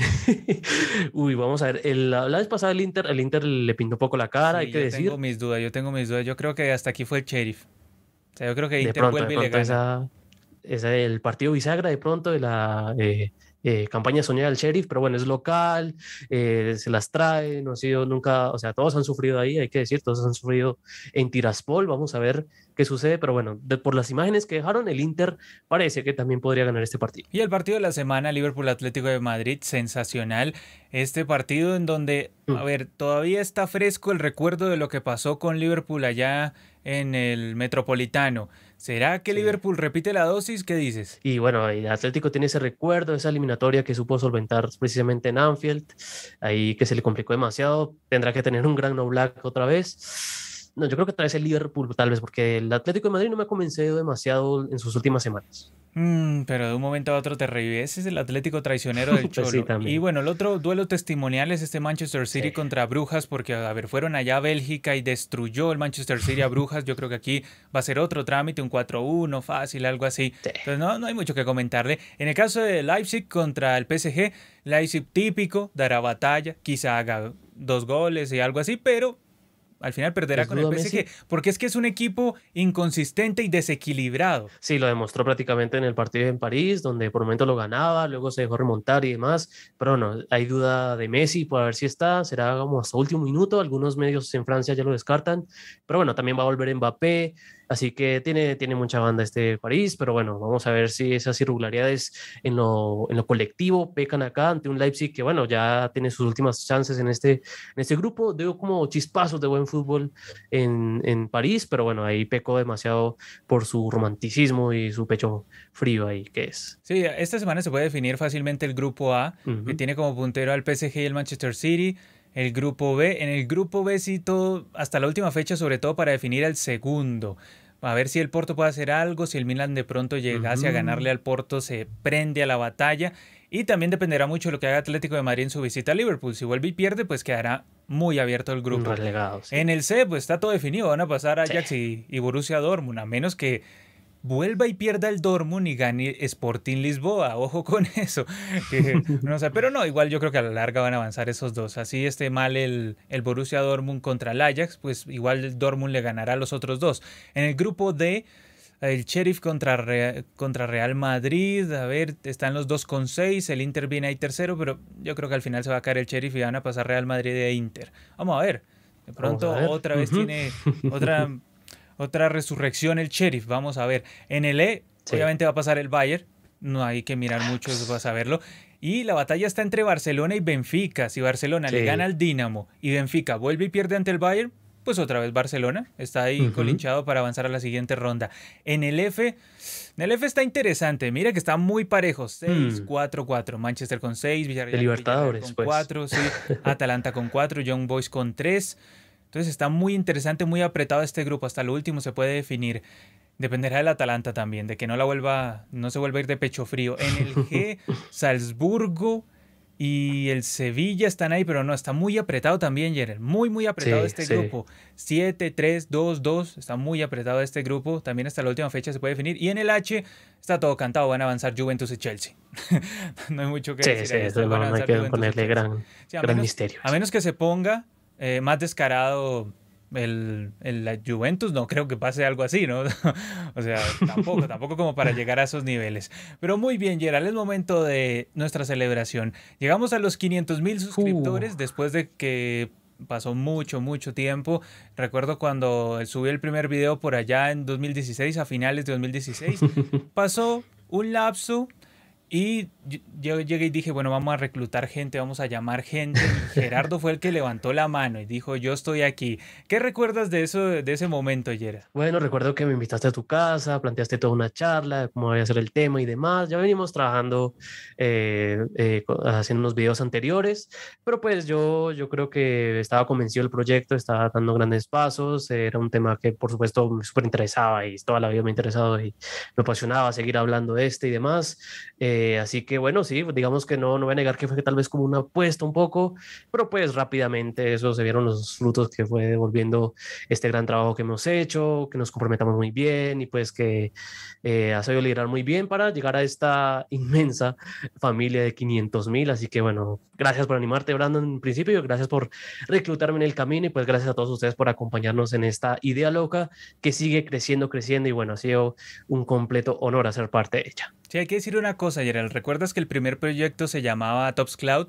Uy, vamos a ver, el- la, la vez pasada el Inter, el Inter le pintó un poco la cara, hay Sí, que yo tengo decir, mis dudas, yo tengo mis dudas. Yo creo que hasta aquí fue el Sheriff. O sea, yo creo que de Inter pronto, de vuelve y le pronto gana. esa es el partido bisagra de pronto de la eh, eh, campaña soñada del Sheriff, pero bueno, es local, eh, se las trae, no ha sido nunca, o sea, todos han sufrido ahí, hay que decir, todos han sufrido en Tiraspol, vamos a ver qué sucede, pero bueno, de- por las imágenes que dejaron, el Inter parece que también podría ganar este partido. Y el partido de la semana, Liverpool Atlético de Madrid, sensacional. Este partido en donde, a Mm. ver, todavía está fresco el recuerdo de lo que pasó con Liverpool allá en el Metropolitano. ¿Será que Sí. Liverpool repite la dosis? ¿Qué dices? Y bueno, el Atlético tiene ese recuerdo, esa eliminatoria que supo solventar precisamente en Anfield, ahí que se le complicó demasiado, tendrá que tener un gran no black otra vez. No, yo creo que otra vez el Liverpool, tal vez, porque el Atlético de Madrid no me ha convencido demasiado en sus últimas semanas. Mm, pero de un momento a otro te revive. Ese es el Atlético traicionero del Pues sí, Cholo. Y también. bueno, el otro duelo testimonial es este Manchester Sí. City contra Brujas, porque, a ver, fueron allá a Bélgica y destruyó el Manchester City a Brujas. Yo creo que aquí va a ser otro trámite, un cuatro uno, fácil, algo así. Sí. Entonces, no, no hay mucho que comentarle. En el caso de Leipzig contra el P S G, Leipzig típico, dará batalla, quizá haga dos goles y algo así, pero al final perderá ¿Es con el duda P S G, Messi? porque es que es un equipo inconsistente y desequilibrado. Sí, lo demostró prácticamente en el partido en París, donde por momento lo ganaba, luego se dejó remontar y demás. Pero no, hay duda de Messi por ver si está, será como hasta último minuto. Algunos medios en Francia ya lo descartan, pero bueno, también va a volver Mbappé, así que tiene, tiene mucha banda este París. Pero bueno, vamos a ver si esas irregularidades en lo, en lo colectivo pecan acá ante un Leipzig que, bueno, ya tiene sus últimas chances en este, en este grupo. Veo como chispazos de buen fútbol en, en París, pero bueno, ahí pecó demasiado por su romanticismo y su pecho frío ahí, que es. Sí, esta semana se puede definir fácilmente el grupo A, que Ujú. tiene como puntero al P S G y el Manchester City. El grupo B, en el grupo B sí todo, hasta la última fecha, sobre todo para definir al segundo. A ver si el Porto puede hacer algo, si el Milan de pronto llegase a Ujú. ganarle al Porto, se prende a la batalla. Y también dependerá mucho de lo que haga Atlético de Madrid en su visita a Liverpool. Si vuelve y pierde, pues quedará muy abierto el grupo. Relegado, sí. En el C, pues está todo definido. Van a pasar Sí. Ajax y, y Borussia Dortmund, a menos que vuelva y pierda el Dortmund y gane Sporting Lisboa. Ojo con eso. Que, no sé, pero no, igual yo creo que a la larga van a avanzar esos dos. Así esté mal el, el Borussia Dortmund contra el Ajax, pues igual el Dortmund le ganará a los otros dos. En el grupo D, el Sheriff contra, Real, contra Real Madrid. A ver, están los dos con seis. El Inter viene ahí tercero, pero yo creo que al final se va a caer el Sheriff y van a pasar Real Madrid e Inter. Vamos a ver. De Vamos a pronto ver. otra vez Ujú. tiene otra otra resurrección el Sheriff, vamos a ver. En el E, Sí. obviamente va a pasar el Bayern, no hay que mirar mucho, eso para saberlo. Y la batalla está entre Barcelona y Benfica. Si Barcelona le gana Sí. al Dinamo y Benfica vuelve y pierde ante el Bayern, pues otra vez Barcelona está ahí Ujú. colinchado para avanzar a la siguiente ronda. En el F, en el F está interesante, mira que está muy parejo, seis, Mm. cuatro, cuatro. Manchester con seis, De Villarreal, Villarreal Libertadores, con pues. cuatro, sí, Atalanta con cuatro, Young Boys con tres. Entonces está muy interesante, muy apretado este grupo. Hasta lo último se puede definir. Dependerá del Atalanta también, de que no la vuelva, no se vuelva a ir de pecho frío. En el G, Salzburgo y el Sevilla están ahí, pero no, está muy apretado también, Gerald. Muy, muy apretado Sí, este sí. grupo. siete, tres, dos, dos. Está muy apretado este grupo. También hasta la última fecha se puede definir. Y en el H está todo cantado. Van a avanzar Juventus y Chelsea. No hay mucho que Sí, decir sí, ahí. eso Van a no, no hay avanzar que Juventus y ponerle Chelsea. gran, Sí, a gran menos, misterio. a menos que se ponga eh, más descarado el, el la Juventus, no creo que pase algo así, ¿no? O sea, tampoco, tampoco como para llegar a esos niveles. Pero muy bien, Gerald, es momento de nuestra celebración. Llegamos a los quinientos mil suscriptores Uh, después de que pasó mucho, mucho tiempo. Recuerdo cuando subí el primer video por allá en dos mil dieciséis, a finales de dos mil dieciséis, pasó un lapso y yo llegué y dije, bueno, vamos a reclutar gente, vamos a llamar gente. Y Gerardo fue el que levantó la mano y dijo, yo estoy aquí. ¿Qué recuerdas de eso, de ese momento, Yera? Bueno, recuerdo que me invitaste a tu casa, planteaste toda una charla, de cómo iba a ser el tema y demás. Ya venimos trabajando, eh, eh, co- haciendo unos videos anteriores, pero pues yo, yo creo que estaba convencido del proyecto, estaba dando grandes pasos, era un tema que por supuesto me súper interesaba y toda la vida me ha interesado y me apasionaba seguir hablando de este y demás. Eh, así que bueno, sí, digamos que no, no voy a negar que fue tal vez como una apuesta un poco, pero pues rápidamente eso se vieron los frutos que fue devolviendo este gran trabajo que hemos hecho, que nos comprometamos muy bien y pues que eh, ha sabido liderar muy bien para llegar a esta inmensa familia de quinientos mil. Así que bueno, gracias por animarte, Brandon, en principio, gracias por reclutarme en el camino y pues gracias a todos ustedes por acompañarnos en esta idea loca que sigue creciendo, creciendo y bueno, ha sido un completo honor hacer parte de ella. Sí, hay que decir una cosa, Gerald. ¿Recuerdas que el primer proyecto se llamaba Tops Cloud?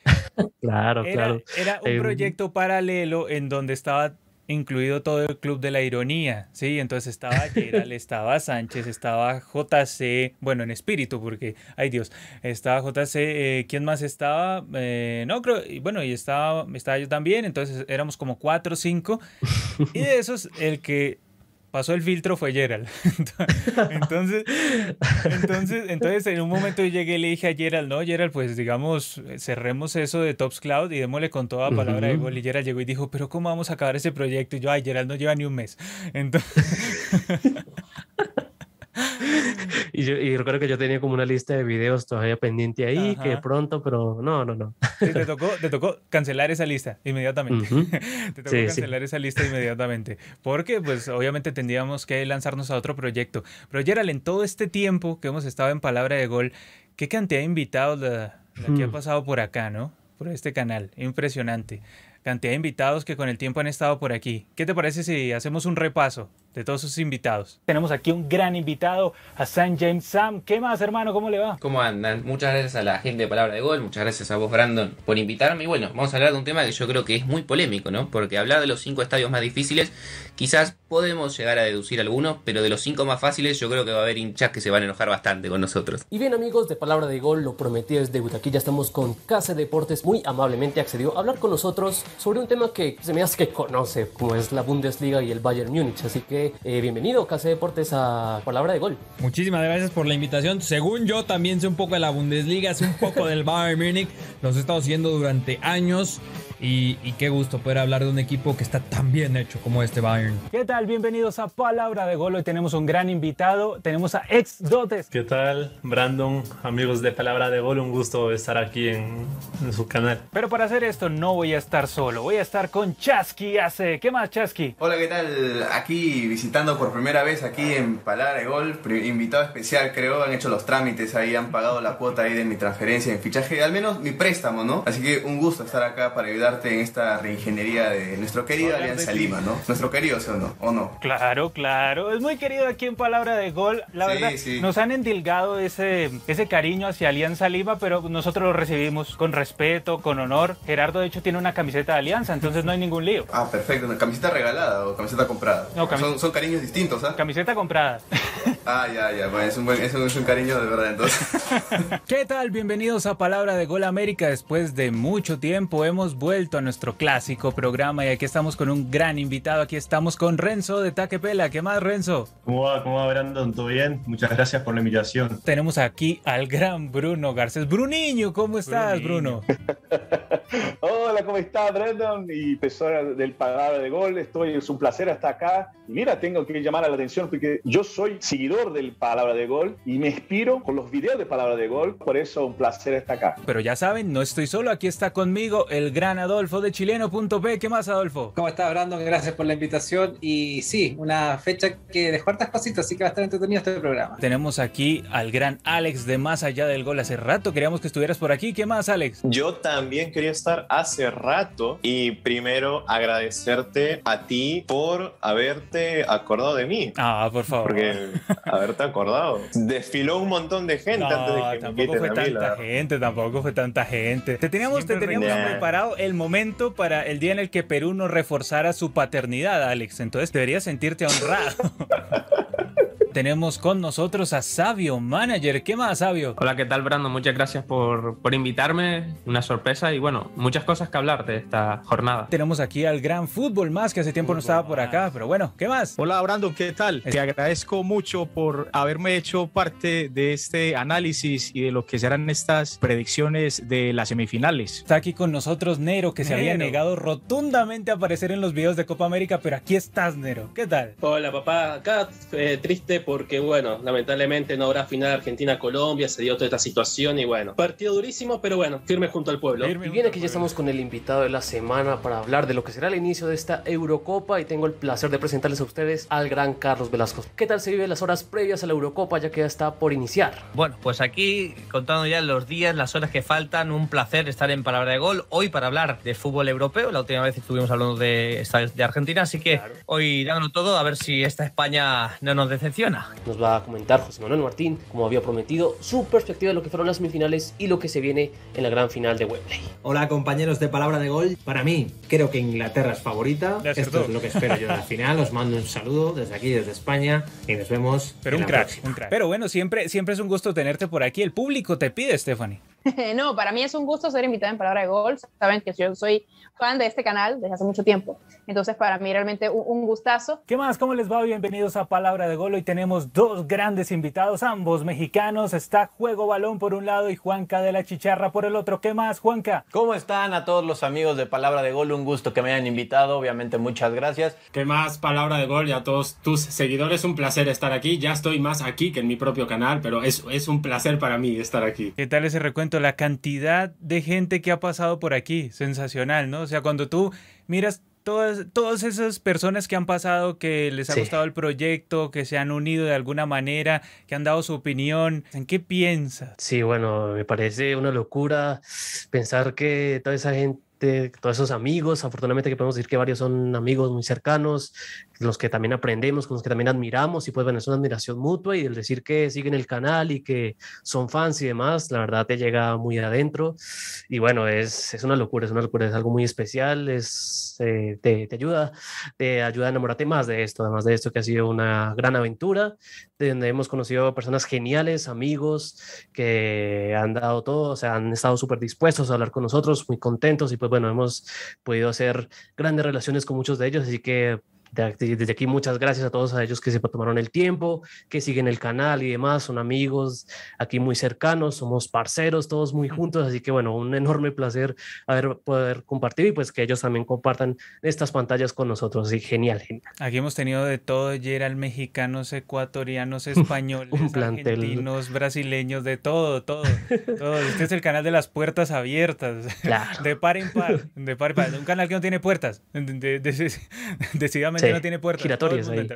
Claro, Era, claro. era un Eh, proyecto paralelo en donde estaba incluido todo el club de la ironía, ¿sí? Entonces estaba Gerald, estaba Sánchez, estaba J C, bueno, en espíritu, porque, ay Dios, estaba J C, eh, ¿quién más estaba? Eh, no, creo, y bueno, y estaba, estaba yo también, entonces éramos como cuatro o cinco, y de esos, el que pasó el filtro fue Gerald. Entonces, entonces, entonces en un momento yo llegué y le dije a Gerald, no, Gerald, pues digamos, cerremos eso de Tops Cloud y démosle con toda palabra de gol. ujú. Y Gerald llegó y dijo, pero ¿cómo vamos a acabar ese proyecto? Y yo, ay, Gerald no lleva ni un mes. Entonces, Y, yo, y recuerdo que yo tenía como una lista de videos todavía pendiente ahí, que ajá. pronto, pero no, no, no. Sí, te tocó, te tocó cancelar esa lista inmediatamente. Ujú. Te tocó Sí, sí. cancelar esa lista inmediatamente. Porque, pues, obviamente tendríamos que lanzarnos a otro proyecto. Pero, Gerald, en todo este tiempo que hemos estado en Palabra de Gol, ¿qué cantidad de invitados la, la que ha Mm. pasado por acá, ¿no? Por este canal. Impresionante. Cantidad de invitados que con el tiempo han estado por aquí. ¿Qué te parece si hacemos un repaso de todos sus invitados? Tenemos aquí un gran invitado, Hassan James Sam. ¿Qué más, hermano? ¿Cómo le va? ¿Cómo andan? Muchas gracias a la gente de Palabra de Gol, muchas gracias a vos, Brandon, por invitarme. Y bueno, vamos a hablar de un tema que yo creo que es muy polémico, ¿no? Porque hablar de los cinco estadios más difíciles, quizás podemos llegar a deducir algunos, pero de los cinco más fáciles yo creo que va a haber hinchas que se van a enojar bastante con nosotros. Y bien, amigos de Palabra de Gol, lo prometido es deuda. Aquí ya estamos con Casa Deportes, muy amablemente accedió a hablar con nosotros sobre un tema que se me hace que conoce, como es la Bundesliga y el Bayern Múnich. Así que eh, bienvenido, Casa Deportes, a Palabra de Gol. Muchísimas gracias por la invitación. Según yo, también sé un poco de la Bundesliga, sé un poco del Bayern Múnich. Los he estado siguiendo durante años. Y, y qué gusto poder hablar de un equipo que está tan bien hecho como este Bayern. ¿Qué tal? Bienvenidos a Palabra de Gol. Hoy tenemos un gran invitado. Tenemos a Ex Dotes. ¿Qué tal, Brandon? Amigos de Palabra de Gol, un gusto estar aquí en, en su canal. Pero para hacer esto no voy a estar solo. Voy a estar con Chasqui Ace. ¿Qué más, Chasqui? Hola, ¿qué tal? Aquí visitando por primera vez aquí en Palabra de Gol, pri- invitado especial creo, han hecho los trámites ahí, han pagado la cuota ahí de mi transferencia, mi fichaje, al menos mi préstamo, ¿no? Así que un gusto estar acá para ayudarte en esta reingeniería de nuestro querido Alianza Lima, ¿no? Nuestro querido, ¿sí o no? ¿O no? Claro, claro. Es muy querido aquí en Palabra de Gol. La Sí, verdad, sí. nos han endilgado ese, ese cariño hacia Alianza Lima, pero nosotros lo recibimos con respeto, con honor. Gerardo, de hecho, tiene una camiseta de Alianza, entonces no hay ningún lío. Ah, perfecto. ¿Una camiseta regalada o camiseta comprada? No, camis- son, son cariños distintos, ¿ah? Camiseta comprada. Ah, ya, ya. Bueno, es un, buen, es un, es un cariño de verdad, entonces. ¿Qué tal? Bienvenidos a Palabra de Gol América. Después de mucho tiempo hemos vuelto a nuestro clásico programa y aquí estamos con un gran invitado. Aquí estamos con Renzo de Taquepela. ¿Qué más, Renzo? ¿Cómo va, cómo va, Brandon? ¿Todo bien? Muchas gracias por la invitación. Tenemos aquí al gran Bruno Garcés. Bruniño, ¿cómo estás, Bruno? Hola, hola, ¿cómo está Brandon? Y persona del Palabra de Gol, estoy, es un placer estar acá. Y mira, tengo que llamar a la atención porque yo soy seguidor del Palabra de Gol y me inspiro con los videos de Palabra de Gol, por eso un placer estar acá. Pero ya saben, no estoy solo, aquí está conmigo el gran Adolfo de chileno punto p. ¿Qué más, Adolfo? ¿Cómo está, Brandon? Gracias por la invitación. Y sí, una fecha que dejó hartas cositas, así que va a estar entretenido este programa. Tenemos aquí al gran Alex de Más Allá del Gol. Hace rato queríamos que estuvieras por aquí. ¿Qué más, Alex? Yo también quería estar hace rato y primero agradecerte a ti por haberte acordado de mí. Ah, por favor. Porque haberte acordado. Desfiló un montón de gente no, antes de que tampoco me fue a mí, tanta la... gente, tampoco fue tanta gente. Te teníamos, te teníamos nah. preparado el momento para el día en el que Perú nos reforzara su paternidad, Alex. Entonces deberías sentirte honrado. Tenemos con nosotros a Sabio Manager. ¿Qué más, Sabio? Hola, ¿qué tal, Brandon? Muchas gracias por, por invitarme. Una sorpresa y, bueno, muchas cosas que hablar de esta jornada. Tenemos aquí al gran Fútbol Más, que hace tiempo no estaba por acá, pero bueno, ¿qué más? Hola, Brandon, ¿qué tal? Te agradezco mucho por haberme hecho parte de este análisis y de lo que serán estas predicciones de las semifinales. Está aquí con nosotros Nero, que Nero. se había negado rotundamente a aparecer en los videos de Copa América, pero aquí estás, Nero. ¿Qué tal? Hola, papá. Acá eh, triste porque, bueno, lamentablemente no habrá final Argentina-Colombia, se dio toda esta situación y, bueno, partido durísimo, pero bueno, firme junto al pueblo. Y bien, aquí ya estamos con el invitado de la semana para hablar de lo que será el inicio de esta Eurocopa y tengo el placer de presentarles a ustedes al gran Carlos Velasco. ¿Qué tal se vive las horas previas a la Eurocopa, ya que ya está por iniciar? Bueno, pues aquí, contando ya los días, las horas que faltan, un placer estar en Palabra de Gol, hoy para hablar de fútbol europeo. La última vez estuvimos hablando de estadios de Argentina, así que claro, hoy dándolo todo, a ver si esta España no nos decepciona. Nos va a comentar José Manuel Martín, como había prometido, su perspectiva de lo que fueron las semifinales y lo que se viene en la gran final de Wembley. Hola, compañeros de Palabra de Gol. Para mí, creo que Inglaterra es favorita. Esto es lo que espero yo de la final. Os mando un saludo desde aquí, desde España, y nos vemos. Pero un crack, un crack. Pero bueno, siempre, siempre es un gusto tenerte por aquí. El público te pide, Stephanie. No, para mí es un gusto ser invitada en Palabra de Gol. Saben que yo soy fan de este canal desde hace mucho tiempo. Entonces, para mí realmente un, un gustazo. ¿Qué más? ¿Cómo les va? Bienvenidos a Palabra de Gol. Hoy tenemos dos grandes invitados, ambos mexicanos. Está Juego Balón por un lado y Juanca de la Chicharra por el otro. ¿Qué más, Juanca? ¿Cómo están a todos los amigos de Palabra de Gol? Un gusto que me hayan invitado. Obviamente, muchas gracias. ¿Qué más, Palabra de Gol? Y a todos tus seguidores, un placer estar aquí. Ya estoy más aquí que en mi propio canal, pero es, es un placer para mí estar aquí. ¿Qué tal ese recuento? La cantidad de gente que ha pasado por aquí, sensacional, ¿no? O sea, cuando tú miras todas, todas esas personas que han pasado, que les ha sí. gustado el proyecto, que se han unido de alguna manera, que han dado su opinión, ¿en qué piensas? Sí, bueno, me parece una locura pensar que toda esa gente, todos esos amigos, afortunadamente que podemos decir que varios son amigos muy cercanos, los que también aprendemos, con los que también admiramos, y pues bueno, es una admiración mutua, y el decir que siguen el canal y que son fans y demás, la verdad te llega muy adentro, y bueno, es, es una locura, es una locura, es algo muy especial, es, eh, te, te ayuda, te ayuda a enamorarte más de esto, además de esto que ha sido una gran aventura, de donde hemos conocido personas geniales, amigos, que han dado todo, o sea, han estado súper dispuestos a hablar con nosotros, muy contentos, y pues bueno, hemos podido hacer grandes relaciones con muchos de ellos, así que desde aquí muchas gracias a todos a ellos que se tomaron el tiempo, que siguen el canal y demás, son amigos aquí muy cercanos, somos parceros, todos muy juntos, así que bueno, un enorme placer haber poder compartir y pues que ellos también compartan estas pantallas con nosotros, así genial, genial. Aquí hemos tenido de todo, Gerald, mexicanos, ecuatorianos, españoles, un plantel, argentinos, brasileños, de todo, todo, todo. Este es el canal de las puertas abiertas, claro. de par en par, de par en par, un canal que no tiene puertas, de, de, de, decididamente sí, no tiene puertas. Giratorias ahí.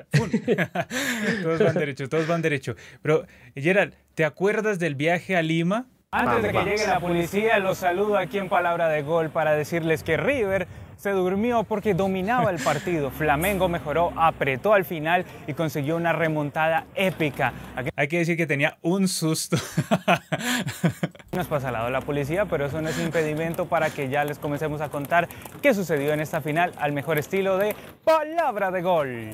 Todos van derecho, todos van derecho. Pero, Gerald, ¿te acuerdas del viaje a Lima? Antes de que llegue la policía, los saludo aquí en Palabra de Gol para decirles que River se durmió porque dominaba el partido. Flamengo mejoró, apretó al final y consiguió una remontada épica. Hay que decir que tenía un susto. Nos pasa al lado de la policía, pero eso no es impedimento para que ya les comencemos a contar qué sucedió en esta final al mejor estilo de Palabra de Gol.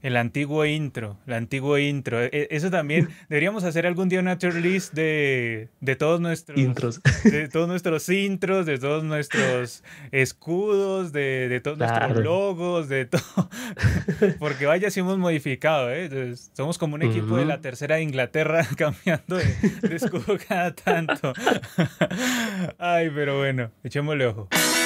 El antiguo intro, el antiguo intro. E- Eso también, deberíamos hacer algún día una tier list de, de todos nuestros Intros. de todos nuestros intros, de todos nuestros escudos, de, de todos Claro. nuestros logos, de todo. Porque vaya si hemos modificado, ¿eh? Entonces, somos como un equipo de la Ujú. tercera de Inglaterra cambiando de, de escudo cada tanto. Ay, pero bueno, echémosle ojo.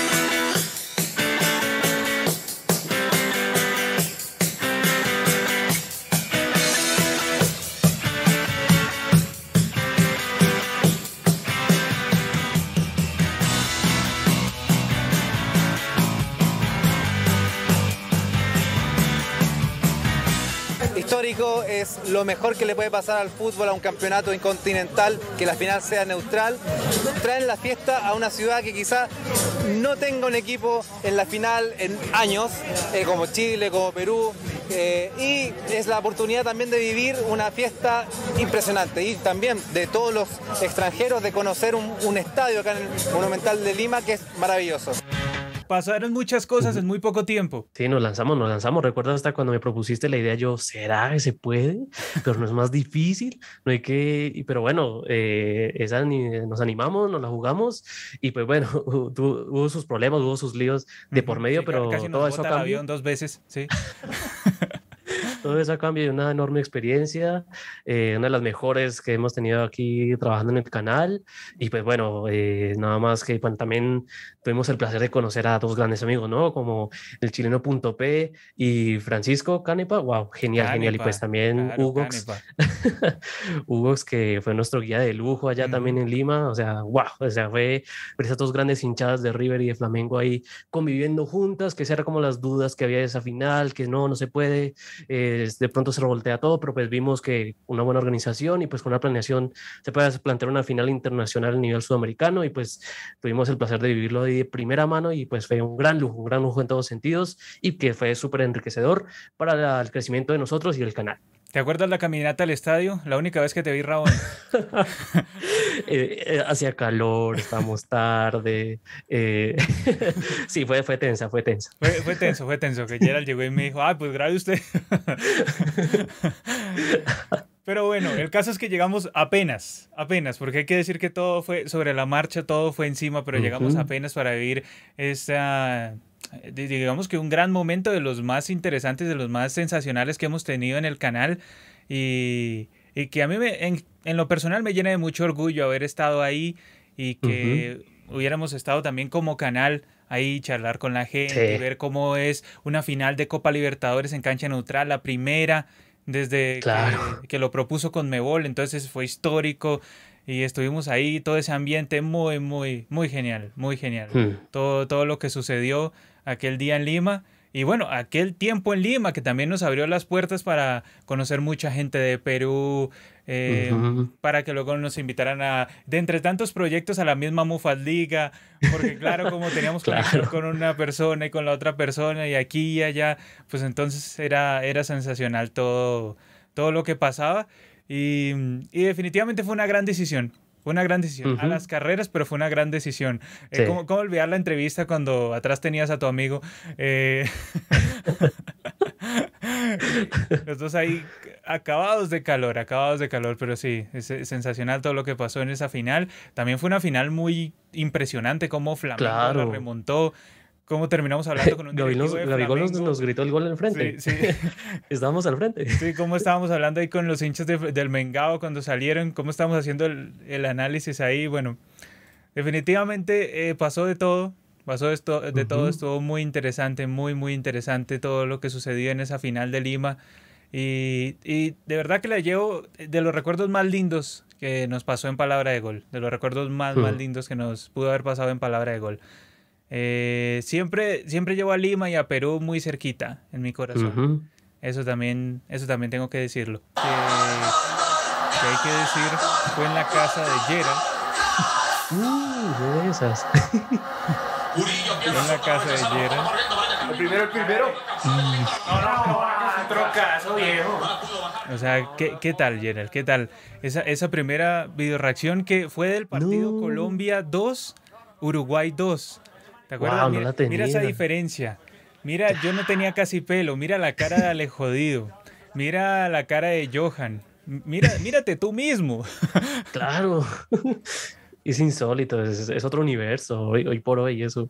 Histórico, es lo mejor que le puede pasar al fútbol, a un campeonato incontinental, que la final sea neutral. Traen la fiesta a una ciudad que quizá no tenga un equipo en la final en años, eh, como Chile, como Perú, eh, y es la oportunidad también de vivir una fiesta impresionante y también de todos los extranjeros de conocer un, un estadio acá en el Monumental de Lima que es maravilloso. Pasaron muchas cosas en muy poco tiempo. Sí, nos lanzamos, nos lanzamos. Recuerdo hasta cuando me propusiste la idea, yo, ¿será que se puede? Pero no es más difícil, no hay que... y- Pero bueno, eh, esa ni- nos animamos, nos la jugamos y pues bueno, tu- hubo sus problemas, hubo sus líos de por medio, Sí, pero casi nos todo eso bota el cambió. avión dos veces, sí. Todo eso a cambio de una enorme experiencia, eh, una de las mejores que hemos tenido aquí trabajando en el canal. Y pues bueno, eh, nada más que bueno, también tuvimos el placer de conocer a dos grandes amigos, ¿no? Como el chileno Punto P y Francisco Canepa. Wow, genial, genial. Y pues Canepa, también claro, Hugox, Canepa. Hugox, que fue nuestro guía de lujo allá también en Lima. O sea, wow, o sea, fue ver esas dos grandes hinchadas de River y de Flamengo ahí conviviendo juntas, que esas eran como las dudas que había de esa final, que no, no se puede, eh, de pronto se revoltea todo, pero pues vimos que una buena organización y pues con una planeación se puede plantear una final internacional a nivel sudamericano y pues tuvimos el placer de vivirlo de primera mano y pues fue un gran lujo, un gran lujo en todos sentidos y que fue súper enriquecedor para la- el crecimiento de nosotros y el canal. ¿Te acuerdas la caminata al estadio? La única vez que te vi, Rabón. Eh, eh, hacía calor, estábamos tarde. eh, sí, fue, fue tensa, fue tensa. Fue, fue tenso, fue tenso, que Gerald llegó y me dijo, ah, pues grabe usted. Pero bueno, el caso es que llegamos apenas, apenas, porque hay que decir que todo fue sobre la marcha, todo fue encima, pero llegamos Ujú. apenas para vivir esta, di- digamos que un gran momento de los más interesantes, de los más sensacionales que hemos tenido en el canal y, y que a mí me, en, en lo personal me llena de mucho orgullo haber estado ahí y que hubiéramos estado también como canal ahí, charlar con la gente, Sí. ver cómo es una final de Copa Libertadores en cancha neutral, la primera desde Claro. que, que lo propuso Conmebol, entonces fue histórico y estuvimos ahí, todo ese ambiente muy, muy, muy genial, muy genial. Hmm. Todo, todo lo que sucedió aquel día en Lima y bueno, aquel tiempo en Lima que también nos abrió las puertas para conocer mucha gente de Perú, eh, Ujú. para que luego nos invitaran a, de entre tantos proyectos, a la misma Mufaldiga, porque claro, como teníamos conexión Claro. con una persona y con la otra persona y aquí y allá, pues entonces era, era sensacional todo, todo lo que pasaba y, y definitivamente fue una gran decisión. Fue una gran decisión. A Ujú. las carreras, pero fue una gran decisión. Eh, Sí. ¿cómo, cómo olvidar la entrevista cuando atrás tenías a tu amigo? Eh, los dos ahí acabados de calor, acabados de calor, pero sí, es es sensacional todo lo que pasó en esa final. También fue una final muy impresionante, cómo Flamengo la Claro. remontó, cómo terminamos hablando con un Gaby nos, directivo de Gabigol nos, Flamengo. nos gritó el gol al frente. Sí, sí. Estábamos al frente. Sí, cómo estábamos hablando ahí con los hinchas de- del Mengao cuando salieron, cómo estábamos haciendo el, el análisis ahí. Bueno, definitivamente eh, pasó de todo, pasó esto, de todo, Ujú. estuvo muy interesante, muy, muy interesante todo lo que sucedió en esa final de Lima. Y, y de verdad que la llevo de los recuerdos más lindos que nos pasó en Palabra de Gol, de los recuerdos más, más Hmm. lindos que nos pudo haber pasado en Palabra de Gol. Eh, siempre, siempre llevo a Lima y a Perú muy cerquita en mi corazón. Ujú. Eso también, eso también tengo que decirlo. Que, que hay que decir, fue en la casa de Gerald. Uh, de esas. Fue en la casa de Gerald. El primero, el primero. O sea, ¿qué, qué tal, Gerald? ¿Qué tal? Esa, esa primera videoreacción que fue del partido No. Colombia dos, Uruguay dos. ¿Te acuerdas? Guau, no mira, la mira esa tenía. diferencia. Mira, yo no tenía casi pelo. Mira la cara de Ale Jodido. Mira la cara de Johan. Mira, mírate tú mismo. Claro. Es insólito, es, es otro universo hoy, hoy por hoy eso.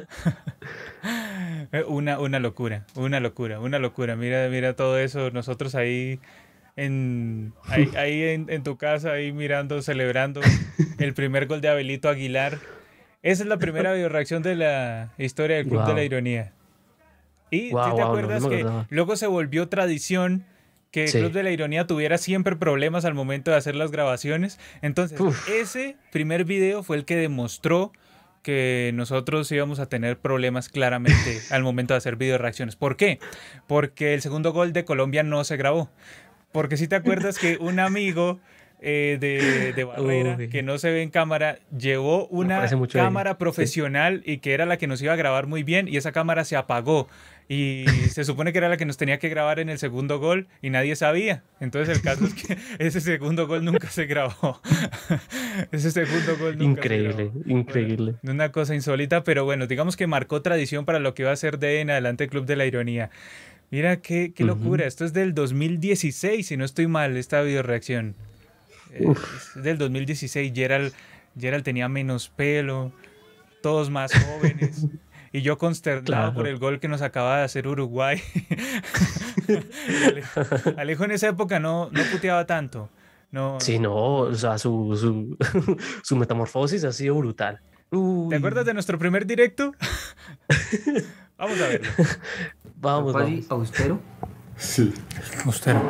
Una, una locura, una locura, una locura. Mira, mira todo eso. Nosotros ahí en, ahí, ahí en, en tu casa, ahí mirando, celebrando el primer gol de Abelito Aguilar. Esa es la primera videoreacción de la historia del Club wow. de la Ironía. Y wow, ¿sí te wow, acuerdas no, no que verdad. luego se volvió tradición que el sí. Club de la Ironía tuviera siempre problemas al momento de hacer las grabaciones? Entonces, Uf. ese primer video fue el que demostró que nosotros íbamos a tener problemas claramente al momento de hacer videoreacciones. ¿Por qué? Porque el segundo gol de Colombia no se grabó. Porque si te acuerdas que un amigo eh, de, de Barrera, Uy. que no se ve en cámara, llevó una cámara profesional sí. y que era la que nos iba a grabar muy bien, y esa cámara se apagó. Y se supone que era la que nos tenía que grabar en el segundo gol y nadie sabía. Entonces el caso es que ese segundo gol nunca se grabó. Ese segundo gol nunca increíble, se grabó. Increíble. Bueno, una cosa insólita, pero bueno, digamos que marcó tradición para lo que iba a ser de en adelante el Club de la Ironía. Mira qué, qué locura. Uh-huh. Esto es del dos mil dieciséis, si no estoy mal, esta videoreacción. Eh, es del dos mil dieciséis. Gerald, Gerald tenía menos pelo, todos más jóvenes. Y yo consternado claro. por el gol que nos acaba de hacer Uruguay. Alejo, Alejo en esa época no, no puteaba tanto. No, sí, no, o sea, su, su, su metamorfosis ha sido brutal. Uy. ¿Te acuerdas de nuestro primer directo? Vamos a verlo. Vamos, vamos. ¿Austero? Sí. Austero.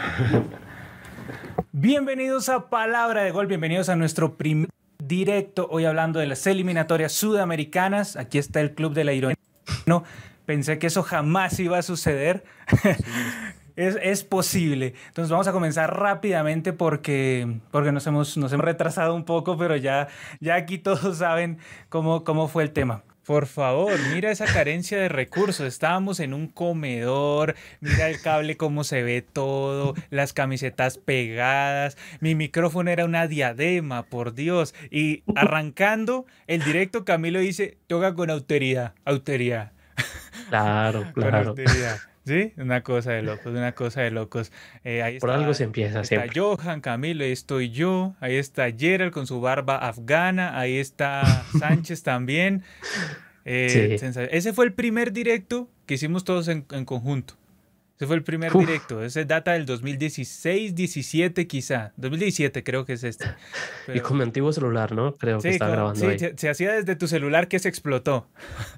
Bienvenidos a Palabra de Gol, bienvenidos a nuestro primer directo, hoy hablando de las eliminatorias sudamericanas. Aquí está el Club de la Ironía. No, pensé que eso jamás iba a suceder. es, es posible. Entonces vamos a comenzar rápidamente porque, porque nos, hemos, nos hemos retrasado un poco, pero ya, ya aquí todos saben cómo, cómo fue el tema. Por favor, mira esa carencia de recursos. Estábamos en un comedor, mira el cable cómo se ve todo, las camisetas pegadas, mi micrófono era una diadema, por Dios. Y arrancando el directo, Camilo dice, toca con autoridad, autoridad. Claro, claro. Con autoridad. ¿Sí? Una cosa de locos, una cosa de locos. Eh, ahí Por está, algo se empieza está siempre. Johan, Camilo, ahí estoy yo. Ahí está Gerald con su barba afgana. Ahí está Sánchez también. Eh, sí. Ese fue el primer directo que hicimos todos en, en conjunto. Ese fue el primer Uf. directo. Ese data del dos mil dieciséis, diecisiete quizá. dos mil diecisiete creo que es este. Pero... Y con mi antiguo celular, ¿no? Creo sí, que está con, grabando sí, ahí. Se, se hacía desde tu celular que se explotó.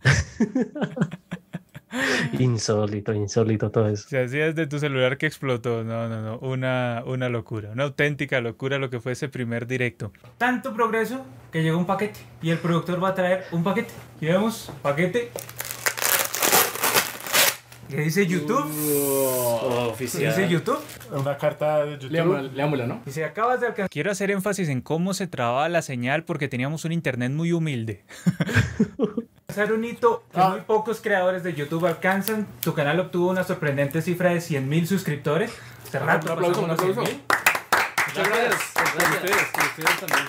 Insólito, insólito todo eso. Se hacía desde tu celular que explotó. No, no, no. Una, una locura. Una auténtica locura lo que fue ese primer directo. Tanto progreso que llegó un paquete. Y el productor va a traer un paquete. Y vemos, paquete. ¿Qué dice YouTube? Uh, oficial. ¿Qué dice YouTube? Una carta de YouTube. Leámosla, leámosla, ¿no? Y si acabas de alcanzar... Quiero hacer énfasis en cómo se trababa la señal porque teníamos un internet muy humilde. Hacer un hito que ah. muy pocos creadores de YouTube alcanzan. Tu canal obtuvo una sorprendente cifra de cien mil suscriptores. Este rato un aplauso, un aplauso. Muchas gracias. Gracias a ustedes, a ustedes también.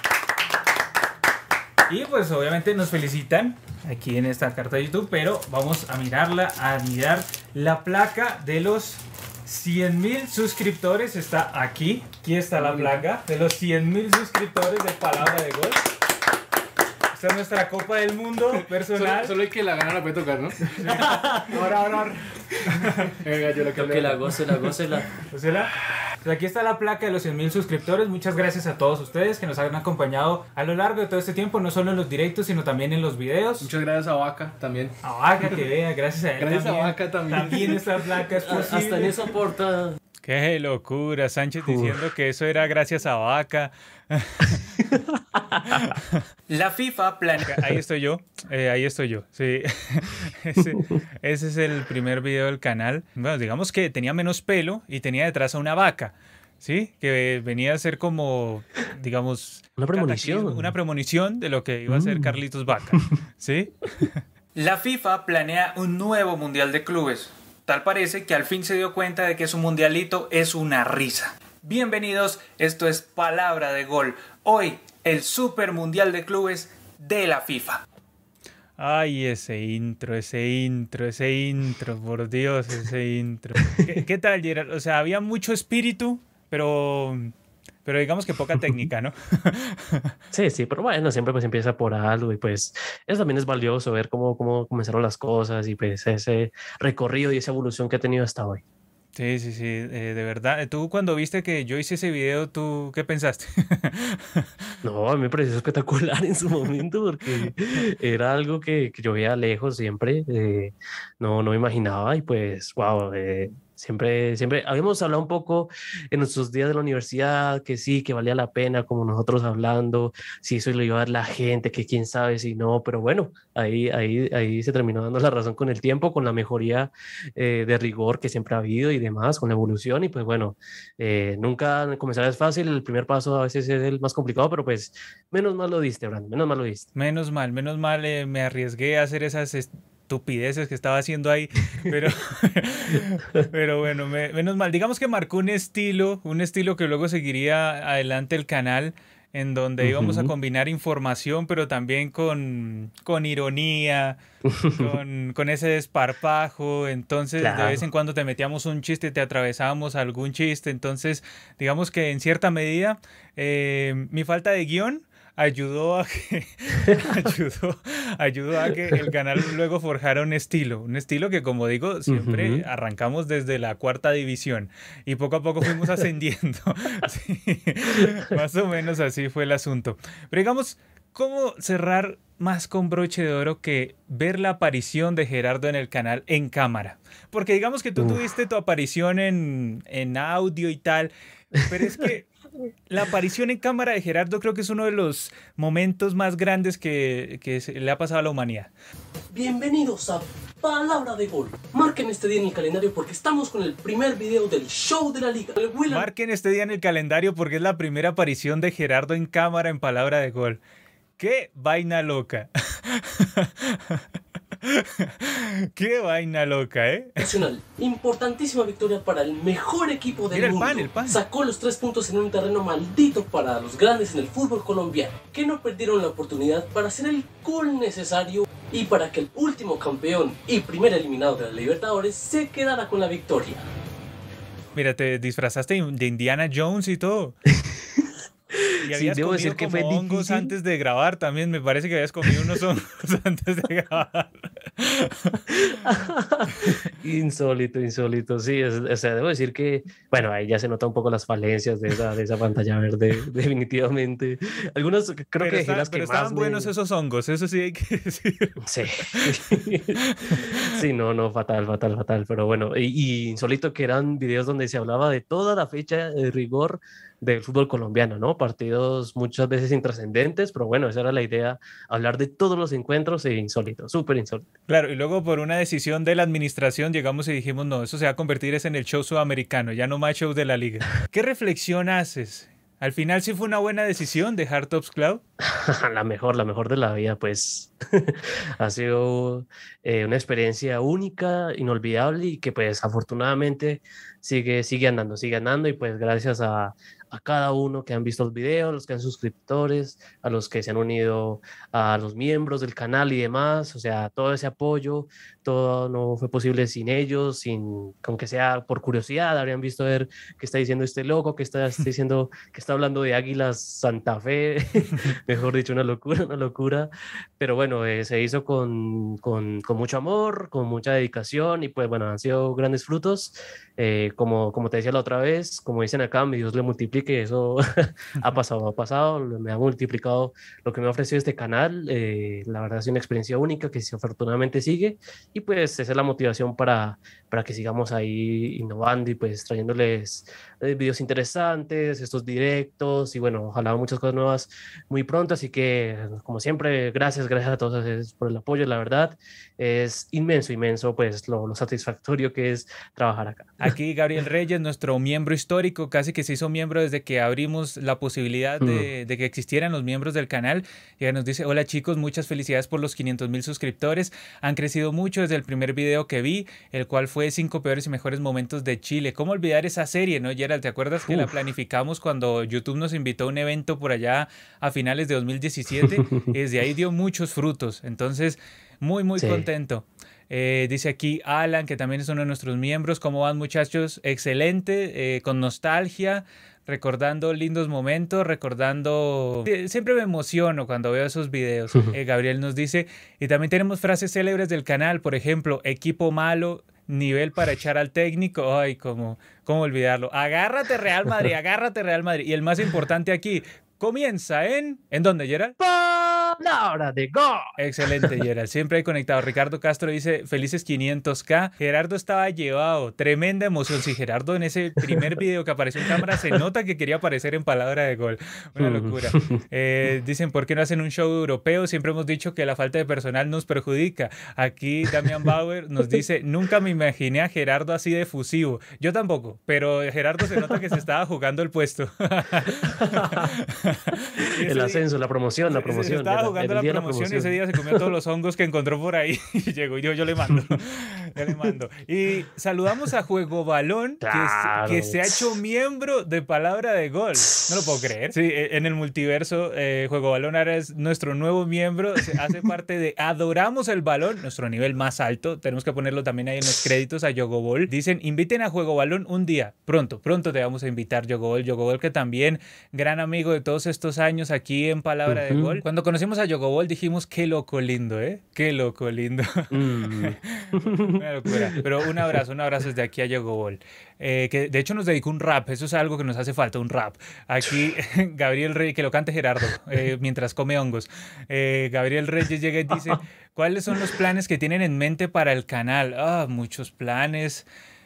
Y pues obviamente nos felicitan aquí en esta carta de YouTube, pero vamos a mirarla, a mirar la placa de los cien mil suscriptores. Está aquí, aquí está la placa de los cien mil suscriptores de Palabra de Gol. Esta es nuestra Copa del Mundo personal. Solo, solo hay que la gana la puede tocar, ¿no? Sí. Ahora, ahora. Venga, yo lo que, que la goce, la goce, la... Gócela. Pues aquí está la placa de los cien mil suscriptores. Muchas gracias a todos ustedes que nos han acompañado a lo largo de todo este tiempo, no solo en los directos, sino también en los videos. Muchas gracias a Vaca también. A Vaca, que vea, gracias a él. Gracias también. a Vaca también. También esta placa es posible. Hasta en esa portada. Qué locura, Sánchez Uf. diciendo que eso era gracias a Vaca. La FIFA planea... Ahí estoy yo, eh, ahí estoy yo, sí. ese, ese es el primer video del canal. Bueno, digamos que tenía menos pelo y tenía detrás a una vaca, ¿sí? Que venía a ser como, digamos... Una premonición. Una premonición de lo que iba a ser Carlitos Vaca, ¿sí? La FIFA planea un nuevo Mundial de Clubes. Tal parece que al fin se dio cuenta de que su mundialito es una risa. Bienvenidos, esto es Palabra de Gol. Hoy, el Super Mundial de Clubes de la FIFA. Ay, ese intro, ese intro, ese intro, por Dios, ese intro. ¿Qué, qué tal, Gerard? O sea, había mucho espíritu, pero, pero digamos que poca técnica, ¿no? Sí, sí, pero bueno, siempre pues empieza por algo y pues eso también es valioso, ver cómo, cómo comenzaron las cosas y pues ese recorrido y esa evolución que ha tenido hasta hoy. Sí, sí, sí, eh, de verdad. Tú cuando viste que yo hice ese video, ¿tú qué pensaste? No, a mí me pareció espectacular en su momento porque era algo que, que yo veía lejos siempre, eh, no, no me imaginaba y pues, wow, eh, siempre, siempre habíamos hablado un poco en nuestros días de la universidad que sí, que valía la pena, como nosotros hablando, si eso lo iba a dar la gente, que quién sabe si no, pero bueno, ahí, ahí, ahí se terminó dando la razón con el tiempo, con la mejoría eh, de rigor que siempre ha habido y demás, con la evolución y pues bueno, eh, nunca comenzar es fácil, el primer paso a veces es el más complicado, pero pues menos mal lo diste, Brandon, menos mal lo diste. Menos mal, menos mal eh, me arriesgué a hacer esas estupideces que estaba haciendo ahí, pero, pero bueno, me, menos mal. Digamos que marcó un estilo, un estilo que luego seguiría adelante el canal, en donde uh-huh. íbamos a combinar información, pero también con, con ironía, con, con ese desparpajo. Entonces, claro, de vez en cuando te metíamos un chiste, te atravesábamos algún chiste. Entonces, digamos que en cierta medida, eh, mi falta de guión ayudó a que ayudó, ayudó a que el canal luego forjara un estilo, un estilo que, como digo, siempre uh-huh. arrancamos desde la cuarta división y poco a poco fuimos ascendiendo. Sí, más o menos así fue el asunto. Pero digamos, ¿cómo cerrar más con broche de oro que ver la aparición de Gerardo en el canal en cámara? Porque digamos que tú Uf. tuviste tu aparición en, en audio y tal, pero es que la aparición en cámara de Gerardo creo que es uno de los momentos más grandes que, que se le ha pasado a la humanidad. Bienvenidos a Palabra de Gol. Marquen este día en el calendario porque estamos con el primer video del show de la liga. Marquen este día en el calendario porque es la primera aparición de Gerardo en cámara en Palabra de Gol. ¡Qué vaina loca! ¡Qué vaina loca, eh! Nacional, importantísima victoria para el mejor equipo del Mira mundo. El pan, el pan. Sacó los tres puntos en un terreno maldito para los grandes en el fútbol colombiano, que no perdieron la oportunidad para hacer el gol necesario y para que el último campeón y primer eliminado de la Libertadores se quedara con la victoria. Mira, te disfrazaste de Indiana Jones y todo. Y habías sí, debo comido decir que como fue hongos difícil. Antes de grabar también. Me parece que habías comido unos hongos antes de grabar. Insólito, insólito. Sí, es, o sea, debo decir que, bueno, ahí ya se nota un poco las falencias de esa, de esa pantalla verde, definitivamente. Algunos creo pero que está, las pero que estaban más buenos me... esos hongos, eso sí hay que decir. Sí. Sí, no, no, fatal, fatal, fatal. Pero bueno, y, y insólito que eran videos donde se hablaba de toda la fecha de rigor del fútbol colombiano, ¿no? Partidos muchas veces intrascendentes, pero bueno, esa era la idea, hablar de todos los encuentros e insólito, súper insólito. Claro, y luego por una decisión de la administración llegamos y dijimos, no, eso se va a convertir es en el show sudamericano, ya no más shows de la liga. ¿Qué reflexión haces? ¿Al final sí fue una buena decisión dejar Tops Cloud? La mejor, la mejor de la vida, pues ha sido eh, una experiencia única, inolvidable y que pues afortunadamente sigue, sigue andando, sigue andando y pues gracias a, a cada uno que han visto los videos, los que han suscriptores, a los que se han unido a los miembros del canal y demás, o sea, todo ese apoyo, todo no fue posible sin ellos, sin, aunque sea por curiosidad, habrían visto ver qué está diciendo este loco, qué está, está diciendo, que está hablando de Águilas Santa Fe, mejor dicho, una locura, una locura, pero bueno, eh, se hizo con, con, con mucho amor, con mucha dedicación y pues bueno, han sido grandes frutos, eh, como, como te decía la otra vez, como dicen acá, mi Dios le multiplique, eso ha pasado, ha pasado, me ha multiplicado lo que me ha ofrecido este canal, eh, la verdad es una experiencia única que afortunadamente sigue y pues esa es la motivación para, para que sigamos ahí innovando y pues trayéndoles eh, videos interesantes, estos directos y bueno, ojalá muchas cosas nuevas muy pronto, así que como siempre, gracias, gracias a todos por el apoyo, la verdad es inmenso, inmenso pues lo, lo satisfactorio que es trabajar acá. Aquí Gabriel Reyes, nuestro miembro histórico, casi que se hizo miembro desde que abrimos la posibilidad de, mm. de que existieran los miembros del canal, y nos dice, hola chicos, muchas felicidades por los quinientos mil suscriptores, han crecido mucho desde el primer video que vi, el cual fue cinco peores y mejores momentos de Chile. ¿Cómo olvidar esa serie, no, Gerald? ¿Te acuerdas que Uf. la planificamos cuando YouTube nos invitó a un evento por allá a finales de dos mil diecisiete? Desde ahí dio muchos frutos. frutos. Entonces, muy, muy Sí. contento. Eh, dice aquí Alan, que también es uno de nuestros miembros. ¿Cómo van, muchachos? Excelente, eh, con nostalgia, recordando lindos momentos, recordando... Sie- Siempre me emociono cuando veo esos videos. Eh, Gabriel nos dice, y también tenemos frases célebres del canal, por ejemplo, equipo malo, nivel para echar al técnico. Ay, cómo, cómo olvidarlo. Agárrate Real Madrid, agárrate Real Madrid. Y el más importante aquí, comienza en... ¿En dónde, Gerald? Palabra de gol. Excelente, Gerald. Siempre hay conectado. Ricardo Castro dice, felices quinientos K. Gerardo estaba llevado. Tremenda emoción. Si Gerardo en ese primer video que apareció en cámara se nota que quería aparecer en palabra de gol. Una locura. Eh, dicen, ¿por qué no hacen un show europeo? Siempre hemos dicho que la falta de personal nos perjudica. Aquí Damian Bauer nos dice, nunca me imaginé a Gerardo así de efusivo. Yo tampoco, pero Gerardo se nota que se estaba jugando el puesto. El ascenso, la promoción, la Se promoción. estaba era jugando el la día de la promoción y ese día se comió todos los hongos que encontró por ahí y llegó y dijo, yo le mando, yo le mando. Y saludamos a Juego Balón, que, Claro. es- que se ha hecho miembro de Palabra de Gol. No lo puedo creer. Sí, en el multiverso, eh, Juego Balón ahora es nuestro nuevo miembro, se hace parte de Adoramos el Balón, nuestro nivel más alto. Tenemos que ponerlo también ahí en los créditos a Yogobol. Dicen, inviten a Juego Balón un día. Pronto, pronto te vamos a invitar, Yogobol. Yogobol, que también gran amigo de todos estos años aquí en Palabra de Ujú. Gol. Cuando conocimos a Yogobol dijimos, qué loco lindo, ¿eh? Qué loco lindo. Mm. Una locura. Pero un abrazo, un abrazo desde aquí a Yogobol. Eh, que de hecho nos dedicó un rap, eso es algo que nos hace falta, un rap. Aquí Gabriel Rey, que lo cante Gerardo eh, mientras come hongos. Eh, Gabriel Reyes llega y dice, ¿cuáles son los planes que tienen en mente para el canal? Ah, muchos planes.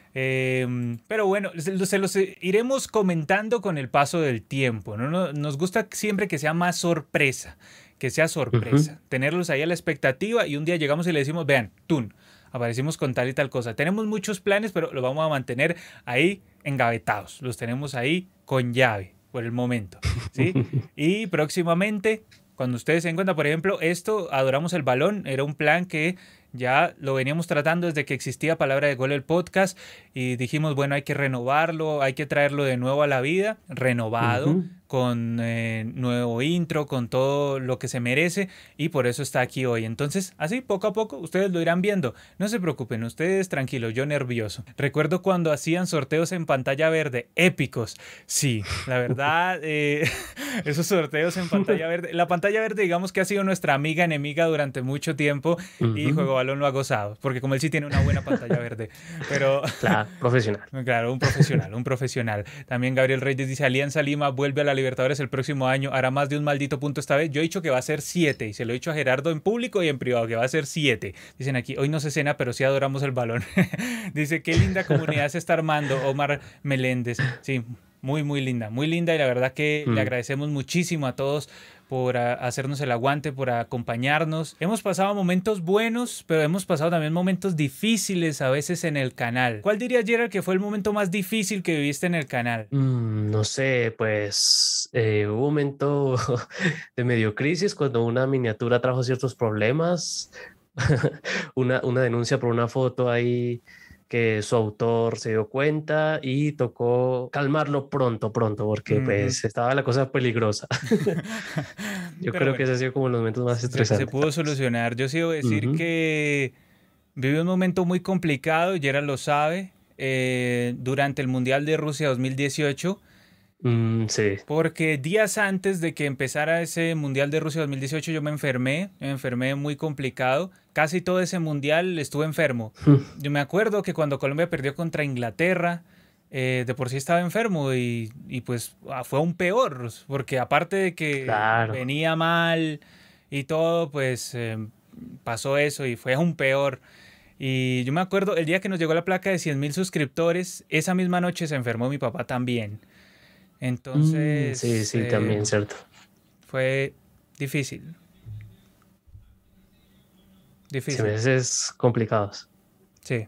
Eh, pero bueno, se, se los iremos comentando con el paso del tiempo, ¿no? No- Nos gusta siempre que sea más sorpresa, que sea sorpresa, Ujú. tenerlos ahí a la expectativa y un día llegamos y le decimos, vean, Tun, aparecimos con tal y tal cosa. Tenemos muchos planes, pero los vamos a mantener ahí engavetados, los tenemos ahí con llave por el momento, ¿sí? Y próximamente, cuando ustedes se den cuenta, por ejemplo, esto, Adoramos el Balón, era un plan que ya lo veníamos tratando desde que existía Palabra de Gol el podcast y dijimos, bueno, hay que renovarlo, hay que traerlo de nuevo a la vida, renovado, Ujú. con eh, nuevo intro, con todo lo que se merece y por eso está aquí hoy. Entonces, así poco a poco ustedes lo irán viendo. No se preocupen, ustedes tranquilos, yo nervioso. Recuerdo cuando hacían sorteos en pantalla verde, épicos. Sí, la verdad, eh, esos sorteos en pantalla verde. La pantalla verde, digamos que ha sido nuestra amiga enemiga durante mucho tiempo y Ujú. Juego Balón lo ha gozado, porque como él sí tiene una buena pantalla verde, pero... Claro, profesional. Claro, un profesional, un profesional. También Gabriel Reyes dice, Alianza Lima vuelve a la Libertadores el próximo año, hará más de un maldito punto esta vez. Yo he dicho que va a ser siete, y se lo he dicho a Gerardo en público y en privado, que va a ser siete. Dicen aquí, hoy no se cena, pero sí adoramos el balón. Dice, qué linda comunidad se está armando, Omar Meléndez. Sí, muy, muy linda, muy linda, y la verdad que Mm. le agradecemos muchísimo a todos por a, hacernos el aguante, por acompañarnos. Hemos pasado momentos buenos, pero hemos pasado también momentos difíciles a veces en el canal. ¿Cuál dirías, Gerald, que fue el momento más difícil que viviste en el canal? Mm, no sé, pues eh, hubo un momento de medio crisis cuando una miniatura trajo ciertos problemas, una, una denuncia por una foto ahí que su autor se dio cuenta y tocó calmarlo pronto, pronto, porque Ujú. pues estaba la cosa peligrosa. Yo Pero creo que bueno, ese ha sido como los momentos más se, se estresantes. pudo solucionar. Yo sí debo decir Ujú. que viví un momento muy complicado, Gerald lo sabe, eh, durante el Mundial de Rusia dos mil dieciocho. Mm, sí. Porque días antes de que empezara ese Mundial de Rusia dos mil dieciocho yo me enfermé, me enfermé muy complicado. Casi todo ese Mundial estuve enfermo. Yo me acuerdo que cuando Colombia perdió contra Inglaterra, eh, de por sí estaba enfermo y, y pues ah, fue aún peor, porque aparte de que Claro. venía mal y todo, pues eh, pasó eso y fue aún peor. Y yo me acuerdo el día que nos llegó la placa de cien mil suscriptores, esa misma noche se enfermó mi papá también. Entonces, Mm, sí, sí, eh, también, cierto. fue difícil. Sí, Difícil. meses complicados. Sí.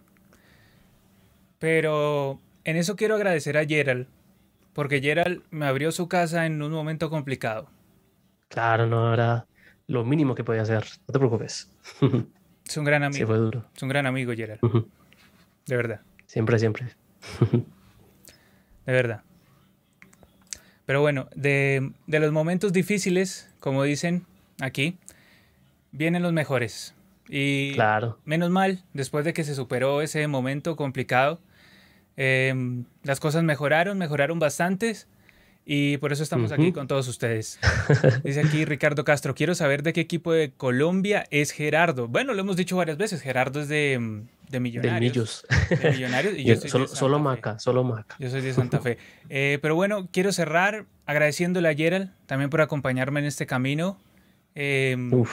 Pero en eso quiero agradecer a Gerald, porque Gerald me abrió su casa en un momento complicado. Claro, no era lo mínimo que podía hacer. No te preocupes. Es un gran amigo. Sí, fue duro. Es un gran amigo, Gerald. Ujú. De verdad, Siempre, siempre. de verdad. Pero bueno, de, de los momentos difíciles, como dicen aquí, vienen los mejores. Y claro. Menos mal, después de que se superó ese momento complicado, eh, las cosas mejoraron, mejoraron bastantes. Y por eso estamos Uh-huh. aquí con todos ustedes. Dice aquí Ricardo Castro, quiero saber de qué equipo de Colombia es Gerardo. Bueno, lo hemos dicho varias veces, Gerardo es de, de Millonarios. Del Millos. De Millonarios y yo soy solo, de Santa solo Fe. Maca, solo Maca. Yo soy de Santa Fe. Eh, pero bueno, quiero cerrar agradeciéndole a Gerald también por acompañarme en este camino. Eh,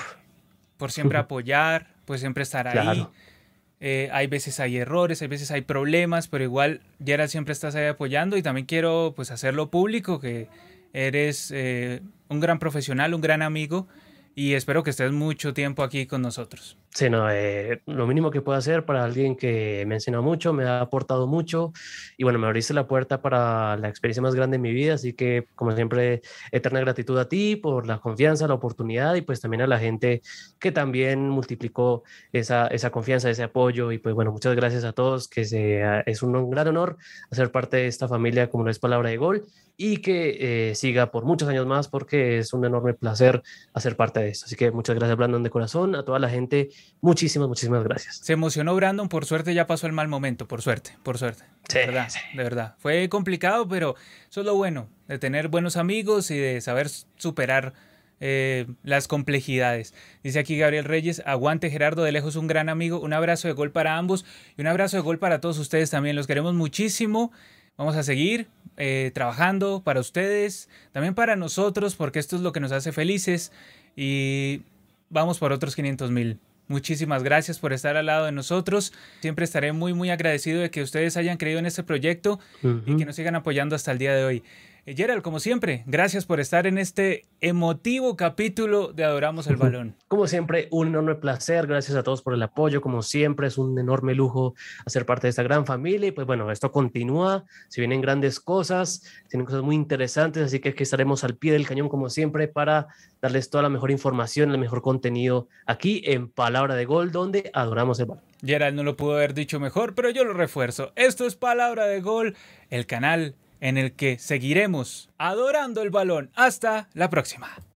por siempre apoyar, por siempre estar ahí. Claro. Eh, hay veces hay errores, hay veces hay problemas, pero igual Gerald siempre estás ahí apoyando y también quiero pues hacerlo público que eres eh, un gran profesional, un gran amigo y espero que estés mucho tiempo aquí con nosotros. Sí, no, eh, lo mínimo que puedo hacer para alguien que me ha enseñado mucho, me ha aportado mucho y bueno, me abriste la puerta para la experiencia más grande de mi vida, así que como siempre, eterna gratitud a ti por la confianza, la oportunidad y pues también a la gente que también multiplicó esa, esa confianza, ese apoyo y pues bueno, muchas gracias a todos, que se, es un gran honor hacer parte de esta familia como lo es Palabra de Gol y que eh, siga por muchos años más porque es un enorme placer hacer parte de esto. Así que muchas gracias Brandon de corazón, a toda la gente, muchísimas, muchísimas gracias. Se emocionó Brandon, por suerte ya pasó el mal momento, por suerte, por suerte. Sí, de verdad, sí. de verdad. Fue complicado, pero eso es lo bueno, de tener buenos amigos y de saber superar eh, las complejidades. Dice aquí Gabriel Reyes, aguante Gerardo, de lejos un gran amigo, un abrazo de gol para ambos y un abrazo de gol para todos ustedes también, los queremos muchísimo. Vamos a seguir eh, trabajando para ustedes, también para nosotros, porque esto es lo que nos hace felices y vamos por otros quinientos mil. Muchísimas gracias por estar al lado de nosotros. Siempre estaré muy, muy agradecido de que ustedes hayan creído en este proyecto uh-huh. y que nos sigan apoyando hasta el día de hoy. Eh, Gerald, como siempre, gracias por estar en este emotivo capítulo de Adoramos el Balón. Como siempre, un enorme placer. Gracias a todos por el apoyo. Como siempre, es un enorme lujo hacer parte de esta gran familia. Y pues bueno, esto continúa. Se vienen grandes cosas, tienen cosas muy interesantes. Así que aquí estaremos al pie del cañón, como siempre, para darles toda la mejor información, el mejor contenido aquí en Palabra de Gol, donde adoramos el balón. Gerald no lo pudo haber dicho mejor, pero yo lo refuerzo. Esto es Palabra de Gol, el canal en el que seguiremos adorando el balón. Hasta la próxima.